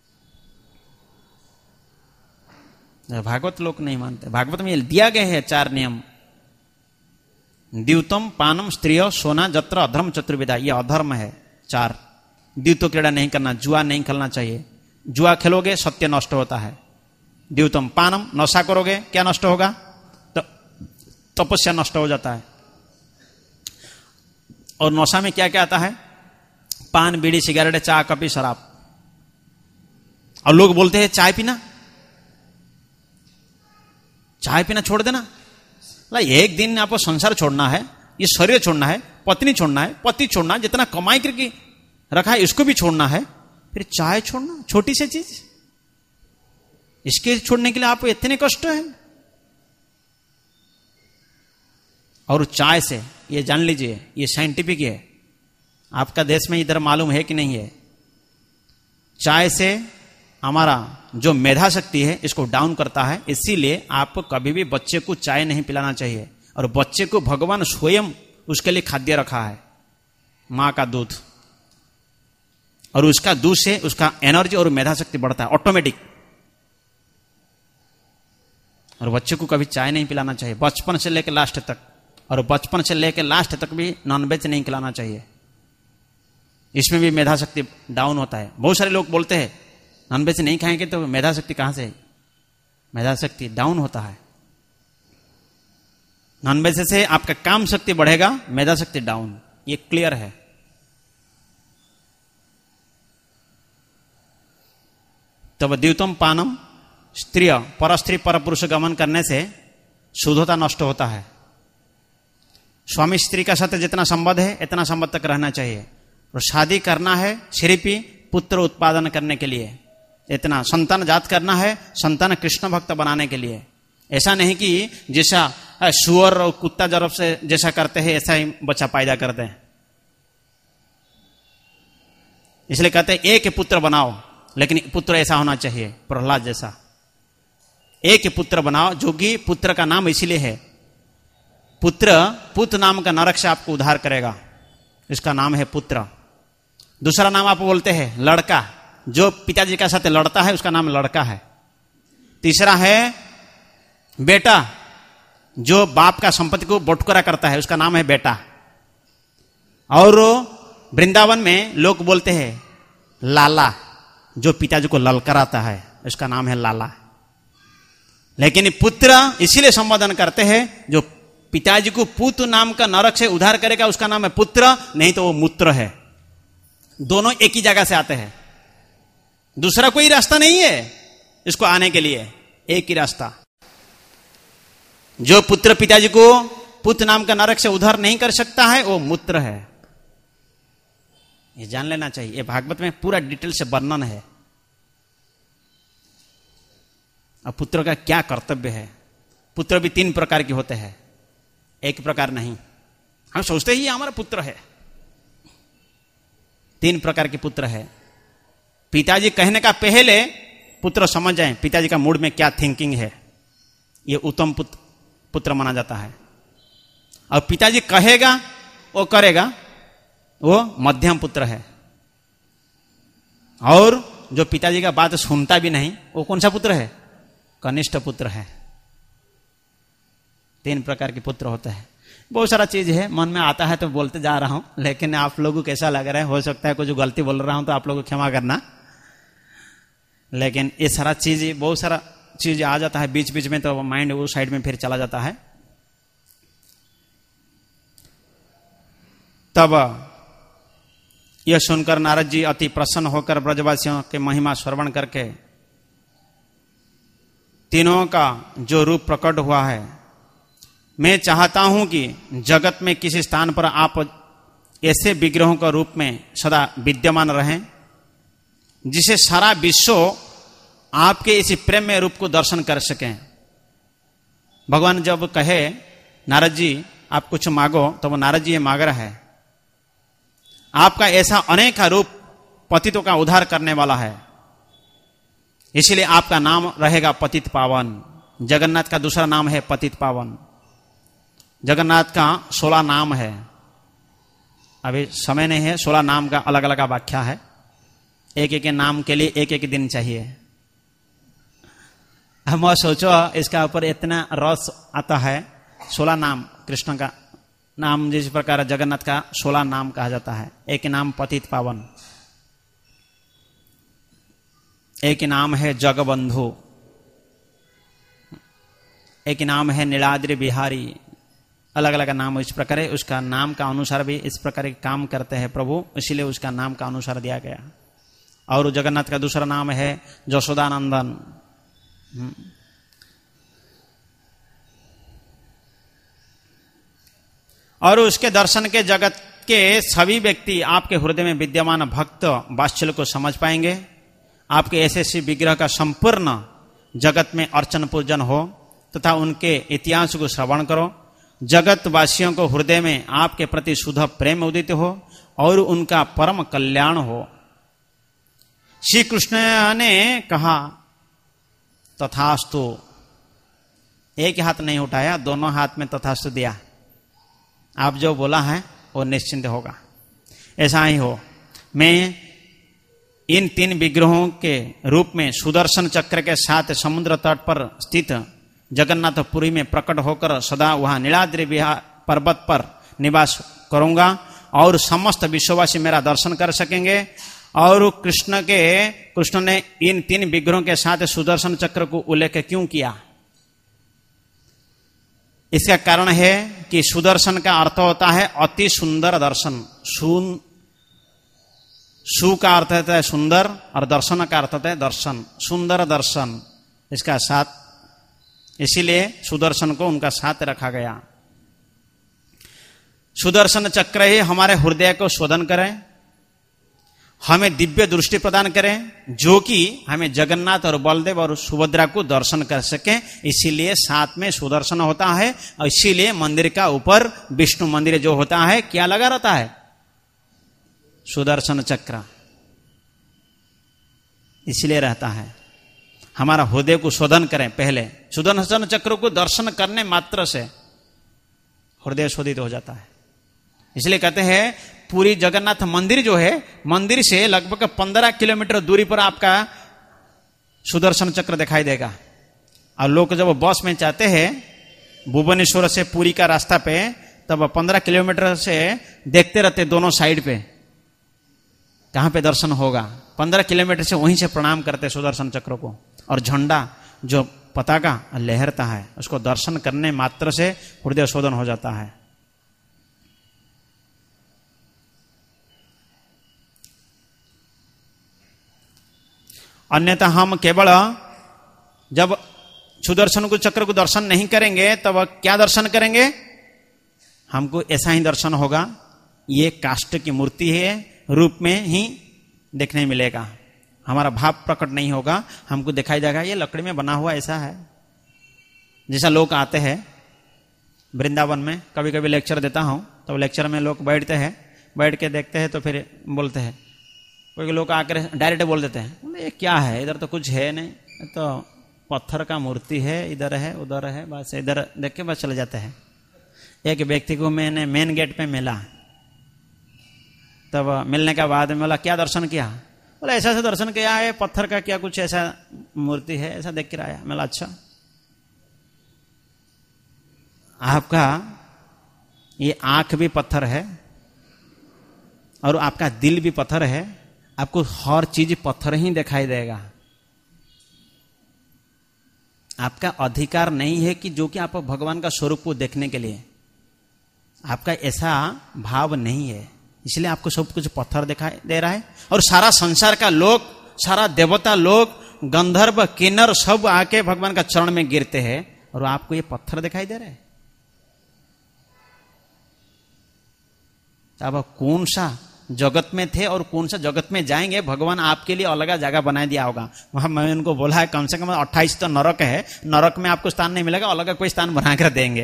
भागवत लोग नहीं मानते। भागवत में दिया गया है चार नियम, द्यूतम पानम स्त्रिय सोना जत्र अधर्म चतुर्विधा, ये अधर्म है चार। द्यूतो क्रीड़ा नहीं करना, जुआ नहीं खेलना चाहिए। जुआ खेलोगे सत्य नष्ट होता है। द्यूतम पानम, नशा करोगे क्या नष्ट होगा? तो तपस्या नष्ट हो जाता है। और नशा में क्या क्या आता है? पान, बीड़ी, सिगरेट, चाय, कॉफी, शराब। और लोग बोलते हैं चाय पीना, चाय पीना छोड़ देना। एक दिन आपको संसार छोड़ना है, ये शरीर छोड़ना है, पत्नी छोड़ना है, पति छोड़ना है, जितना कमाई करके रखा है इसको भी छोड़ना है, फिर चाय छोड़ना, छोटी सी चीज, इसके छोड़ने के लिए आपको इतने कष्ट है। और चाय से, ये जान लीजिए, ये साइंटिफिक है, आपका देश में इधर मालूम है कि नहीं है, चाय से हमारा जो मेधा शक्ति है इसको डाउन करता है। इसीलिए आपको कभी भी बच्चे को चाय नहीं पिलाना चाहिए। और बच्चे को भगवान स्वयं उसके लिए खाद्य रखा है, मां का दूध, और उसका दूध से उसका एनर्जी और मेधा शक्ति बढ़ता है ऑटोमेटिक। और बच्चे को कभी चाय नहीं पिलाना चाहिए, बचपन से लेकर लास्ट तक। और बचपन से लेकर लास्ट तक भी नॉनवेज नहीं खिलाना चाहिए, इसमें भी मेधा शक्ति डाउन होता है। बहुत सारे लोग बोलते हैं नॉनवेज नहीं खाएंगे तो मेधा शक्ति कहां से? मेधा शक्ति डाउन होता है। नॉनवेज से आपका काम शक्ति बढ़ेगा, मेधा शक्ति डाउन, ये क्लियर है। तब द्यूतम पानम स्त्रिय, पर स्त्री पर पुरुष गमन करने से शुद्धता नष्ट होता है। स्वामी स्त्री का साथ जितना संबंध है इतना संबंध तक रहना चाहिए। और शादी करना है सिर्फ पुत्र उत्पादन करने के लिए, इतना संतान जात करना है संतान कृष्ण भक्त बनाने के लिए। ऐसा नहीं कि जैसा सुअर और कुत्ता जरब से जैसा करते हैं ऐसा ही बच्चा पैदा करते हैं। इसलिए कहते हैं एक पुत्र बनाओ, लेकिन पुत्र ऐसा होना चाहिए प्रहलाद जैसा। एक पुत्र बनाओ, जो कि पुत्र का नाम इसीलिए है, पुत्र पुत नाम का नरक से आपको उद्धार करेगा, इसका नाम है पुत्र। दूसरा नाम आप बोलते हैं लड़का, जो पिताजी के साथ लड़ता है उसका नाम लड़का है। तीसरा है बेटा, जो बाप का संपत्ति को बटोरा करता है उसका नाम है बेटा। और वृंदावन में लोग बोलते हैं लाला, जो पिताजी को ललकाराता है उसका नाम है लाला। लेकिन पुत्र इसीलिए संबोधन करते हैं जो पिताजी को पुत्र नाम का नरक से उद्धार करेगा उसका नाम है पुत्र, नहीं तो वो मूत्र है। दोनों एक ही जगह से आते हैं। दूसरा कोई रास्ता नहीं है इसको आने के लिए, एक ही रास्ता। जो पुत्र पिताजी को पुत्र नाम का नरक से उद्धार नहीं कर सकता है वो मूत्र है, ये जान लेना चाहिए। ये भागवत में पूरा डिटेल से वर्णन है। अब पुत्र का क्या कर्तव्य है। पुत्र भी तीन प्रकार के होते हैं, एक प्रकार नहीं। हम सोचते ही हमारा पुत्र है, तीन प्रकार के पुत्र है। पिताजी कहने का पहले पुत्र समझ जाए पिताजी का मूड में क्या थिंकिंग है, ये उत्तम पुत्र पुत्र माना जाता है। और पिताजी कहेगा वो करेगा, वो मध्यम पुत्र है। और जो पिताजी का बात सुनता भी नहीं वो कौन सा पुत्र है, कनिष्ठ पुत्र है। तीन प्रकार के पुत्र होते हैं। बहुत सारा चीज है, मन में आता है तो बोलते जा रहा हूं, लेकिन आप लोगों को कैसा लग रहा है, हो सकता है कुछ गलती बोल रहा हूं तो आप लोगों को क्षमा करना। लेकिन ये सारा चीज, बहुत सारा चीज आ जाता है बीच बीच में, तो माइंड उस साइड में फिर चला जाता है। तब यह सुनकर नारद जी अति प्रसन्न होकर ब्रजवासियों के महिमा श्रवण करके तीनों का जो रूप प्रकट हुआ है, मैं चाहता हूं कि जगत में किसी स्थान पर आप ऐसे विग्रहों का रूप में सदा विद्यमान रहें जिसे सारा विश्व आपके इसी प्रेम में रूप को दर्शन कर सकें। भगवान जब कहे नारद जी आप कुछ मांगो, तो वो नारद जी ये मांग रहा है, आपका ऐसा अनेक रूप पतितों का उद्धार करने वाला है, इसलिए आपका नाम रहेगा पतित पावन। जगन्नाथ का दूसरा नाम है पतित पावन। जगन्नाथ का सोलह नाम है, अभी समय नहीं है, सोलह नाम का अलग अलग व्याख्या है। एक एक नाम के लिए एक एक दिन चाहिए। हम सोचो इसका ऊपर इतना रस आता है। सोलह नाम कृष्ण का नाम, जिस प्रकार जगन्नाथ का सोलह नाम कहा जाता है। एक नाम पतित पावन, एक नाम है जगबंधु, एक नाम है नीलाद्रि बिहारी। अलग अलग नाम इस प्रकार है, उसका नाम का अनुसार भी इस प्रकार के काम करते हैं प्रभु, इसीलिए उसका नाम का अनुसार दिया गया। और जगन्नाथ का दूसरा नाम है जशोदानंदन। और उसके दर्शन के जगत के सभी व्यक्ति आपके हृदय में विद्यमान भक्त वात्सल्य को समझ पाएंगे। आपके ऐसे ऐसे विग्रह का संपूर्ण जगत में अर्चन पूजन हो तथा उनके इतिहास को श्रवण करो। जगत वासियों को हृदय में आपके प्रति शुद्ध प्रेम उदित हो और उनका परम कल्याण हो। श्री कृष्ण ने कहा तथास्तु, एक हाथ नहीं उठाया, दोनों हाथ में तथास्तु दिया। आप जो बोला है वो निश्चिंत होगा, ऐसा ही हो। मैं इन तीन विग्रहों के रूप में सुदर्शन चक्र के साथ समुद्र तट पर स्थित जगन्नाथपुरी में प्रकट होकर सदा वहां नीलाद्रि विहार पर्वत पर निवास करूंगा और समस्त विश्ववासी मेरा दर्शन कर सकेंगे। और कृष्ण के कृष्ण ने इन तीन विग्रहों के साथ सुदर्शन चक्र को उल्लेख क्यों किया? इसका कारण है कि सुदर्शन का अर्थ होता है अति सुंदर दर्शन। सुन सु का अर्थ होता है सुंदर और दर्शन का अर्थ होता है दर्शन, सुंदर दर्शन इसका साथ, इसीलिए सुदर्शन को उनका साथ रखा गया। सुदर्शन चक्र ही हमारे हृदय को शोधन करें, हमें दिव्य दृष्टि प्रदान करें, जो कि हमें जगन्नाथ और बलदेव और सुभद्रा को दर्शन कर सके। इसीलिए साथ में सुदर्शन होता है और इसीलिए मंदिर का ऊपर विष्णु मंदिर जो होता है क्या लगा रहता है? सुदर्शन चक्र इसलिए रहता है। हमारा हृदय को शोधन करें पहले। सुदर्शन चक्र को दर्शन करने मात्र से हृदय शोधित हो जाता है। इसलिए कहते हैं पूरी जगन्नाथ मंदिर जो है, मंदिर से लगभग पंद्रह किलोमीटर दूरी पर आपका सुदर्शन चक्र दिखाई देगा। और लोग जब बस में जाते हैं भुवनेश्वर से पुरी का रास्ता पे, तब पंद्रह किलोमीटर से देखते रहते दोनों साइड पे कहां पे दर्शन होगा। पंद्रह किलोमीटर से वहीं से प्रणाम करते सुदर्शन चक्र को। और झंडा जो पताका लहरता है उसको दर्शन करने मात्र से हृदय शोधन हो जाता है। अन्यथा हम केवल जब सुदर्शन को चक्र को दर्शन नहीं करेंगे तब क्या दर्शन करेंगे? हमको ऐसा ही दर्शन होगा, ये काष्ठ की मूर्ति है रूप में ही देखने मिलेगा, हमारा भाव प्रकट नहीं होगा, हमको दिखाई देगा ये लकड़ी में बना हुआ ऐसा है। जैसा लोग आते हैं वृंदावन में, कभी कभी लेक्चर देता हूं तो लेक्चर में लोग बैठते हैं, बैठ के देखते हैं तो फिर बोलते हैं, कोई लोग आकर डायरेक्ट बोल देते हैं बोले ये क्या है, इधर तो कुछ है नहीं, तो पत्थर का मूर्ति है, इधर है उधर है, बस इधर देख के बस चले जाते हैं। एक व्यक्ति को मैंने मेन गेट पे मिला, तब मिलने के बाद में बोला क्या दर्शन किया? बोला ऐसा ऐसा दर्शन किया है, पत्थर का क्या कुछ ऐसा मूर्ति है, ऐसा देख कर आया। मैं बोला अच्छा, आपका ये आंख भी पत्थर है और आपका दिल भी पत्थर है, आपको हर चीज पत्थर ही दिखाई देगा। आपका अधिकार नहीं है कि जो कि आप भगवान का स्वरूप को देखने के लिए, आपका ऐसा भाव नहीं है, इसलिए आपको सब कुछ पत्थर दिखाई दे रहा है। और सारा संसार का लोग, सारा देवता लोग, गंधर्व किन्नर सब आके भगवान का चरण में गिरते हैं और आपको ये पत्थर दिखाई दे रहे हैं। अब कौन सा जगत में थे और कौन सा जगत में जाएंगे, भगवान आपके लिए अलग जगह बना दिया होगा। वहां मैं उनको बोला है कम से कम अट्ठाईस तो नरक है, नरक में आपको स्थान नहीं मिलेगा, अलग कोई स्थान बनाकर देंगे।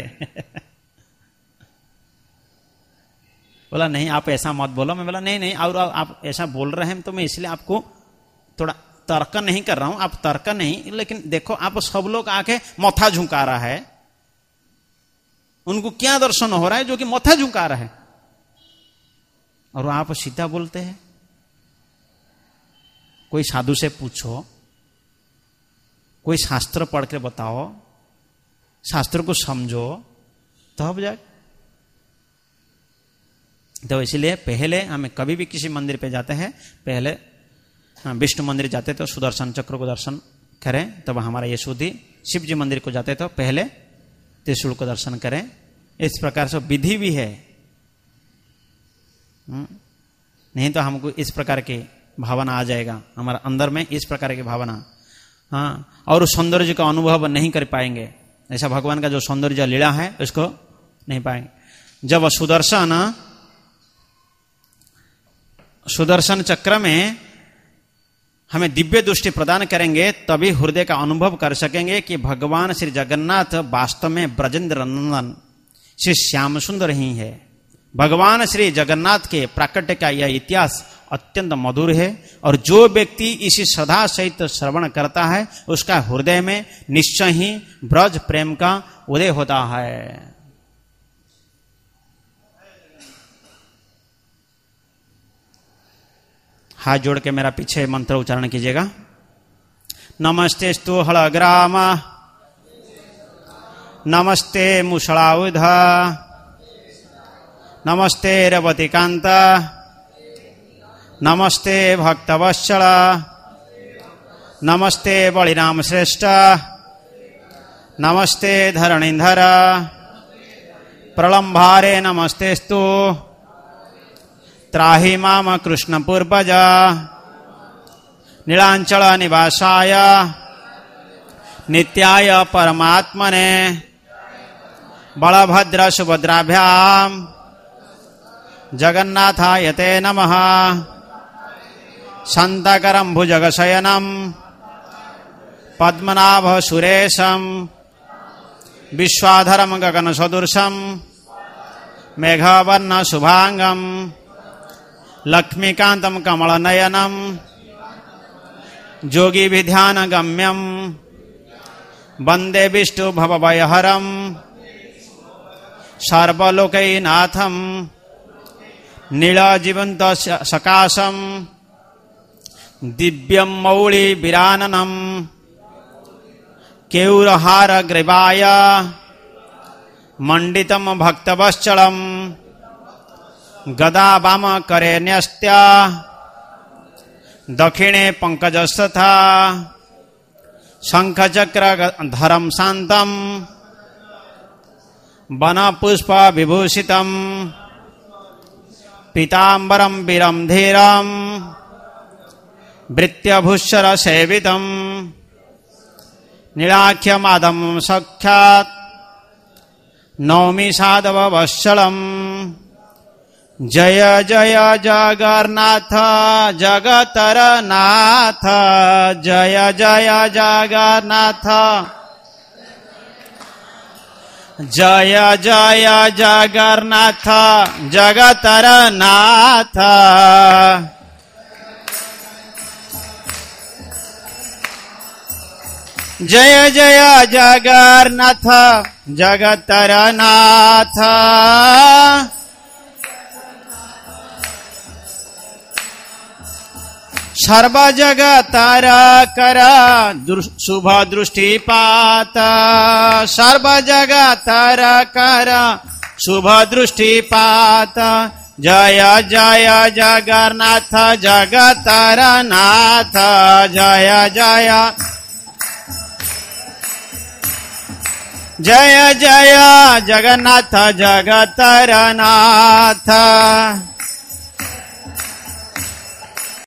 बोला नहीं आप ऐसा मत बोलो। मैं बोला नहीं नहीं, और आप ऐसा बोल रहे हैं तो मैं इसलिए आपको थोड़ा तर्क नहीं कर रहा हूं, आप तर्क नहीं, लेकिन देखो आप सब लोग आके मथा झुका रहा है, उनको क्या दर्शन हो रहा है जो कि मथा झुका रहा है, और आप सीधा बोलते हैं। कोई साधु से पूछो, कोई शास्त्र पढ़ के बताओ, शास्त्र को समझो तब जाए। तो इसलिए पहले हमें कभी भी किसी मंदिर पे जाते हैं, पहले हाँ, विष्णु मंदिर जाते तो सुदर्शन चक्र को दर्शन करें, तब हमारा ये शुद्धि। शिव जी मंदिर को जाते तो पहले त्रिशूल को दर्शन करें। इस प्रकार से विधि भी है, नहीं तो हमको इस प्रकार की भावना आ जाएगा, हमारा अंदर में इस प्रकार की भावना, हाँ, और सौंदर्य का अनुभव नहीं कर पाएंगे। ऐसा भगवान का जो सौंदर्य लीला है उसको नहीं पाएंगे। जब सुदर्शन सुदर्शन चक्र में हमें दिव्य दृष्टि प्रदान करेंगे तभी हृदय का अनुभव कर सकेंगे कि भगवान श्री जगन्नाथ वास्तव में ब्रजेंद्र नंदन श्री श्याम सुंदर ही है। भगवान श्री जगन्नाथ के प्राकट्य का यह इतिहास अत्यंत मधुर है, और जो व्यक्ति इसी श्रद्धा सहित श्रवण करता है उसका हृदय में निश्चय ही ब्रज प्रेम का उदय होता है। हाथ जोड़ के मेरा पीछे मंत्र उच्चारण कीजिएगा। नमस्तेस्तु हलग्राम, नमस्ते मुषलायुध, नमस्ते रवतिकांत, नमस्ते भक्तवत्सल, नमस्ते बलिराम श्रेष्ठ, नमस्ते धरणीधर, प्रलंभारे नमस्तेस्तु, त्राहि माम कृष्ण पूर्वज, नीलांचल निवासाय, नित्याय परमात्मने, बलभद्र सुभद्राभ्याम जगन्नाथाय ते नमः। शांताकरं भुजगशयनं पद्मनाभ सुरेशं, विश्वाधरं गगनसदृशं, मेघवर्ण शुभांगं, लक्ष्मीकांतं कमलनयनं, योगिभिध्यानगम्यं, वंदे विष्णु भवभयहरं, सर्वलोकैनाथं, नीलजीवंत सकाशं, दिव्यं मौळि विराननं, केयूरहार ग्रीवाय, मंडितं भक्तवत्सलं, गदा वाम करे न्यस्त्या, दक्षिणे पंकजस्तथा, शंखचक्र धरम शांतं, वनपुष्प विभूषितं, पीताम्बरं वीरं धीरं, भृत्यभूषर सेवितम् नीलाख्यमादं सख्यात् नौमि साधव वत्सलम् जय जय जगन्नाथ जगतरनाथ जय जय जगन्नाथ जय जय जगन्नाथ जगतरनाथ जय जय जगन्नाथ जगतरनाथ सर्व जगतर कर शुभ दृष्टिपात सर्व जगतर कर शुभ दृष्टिपात जय जय जगन्नाथ जगतरनाथ जय जय जय जय जगन्नाथ जगतरनाथ।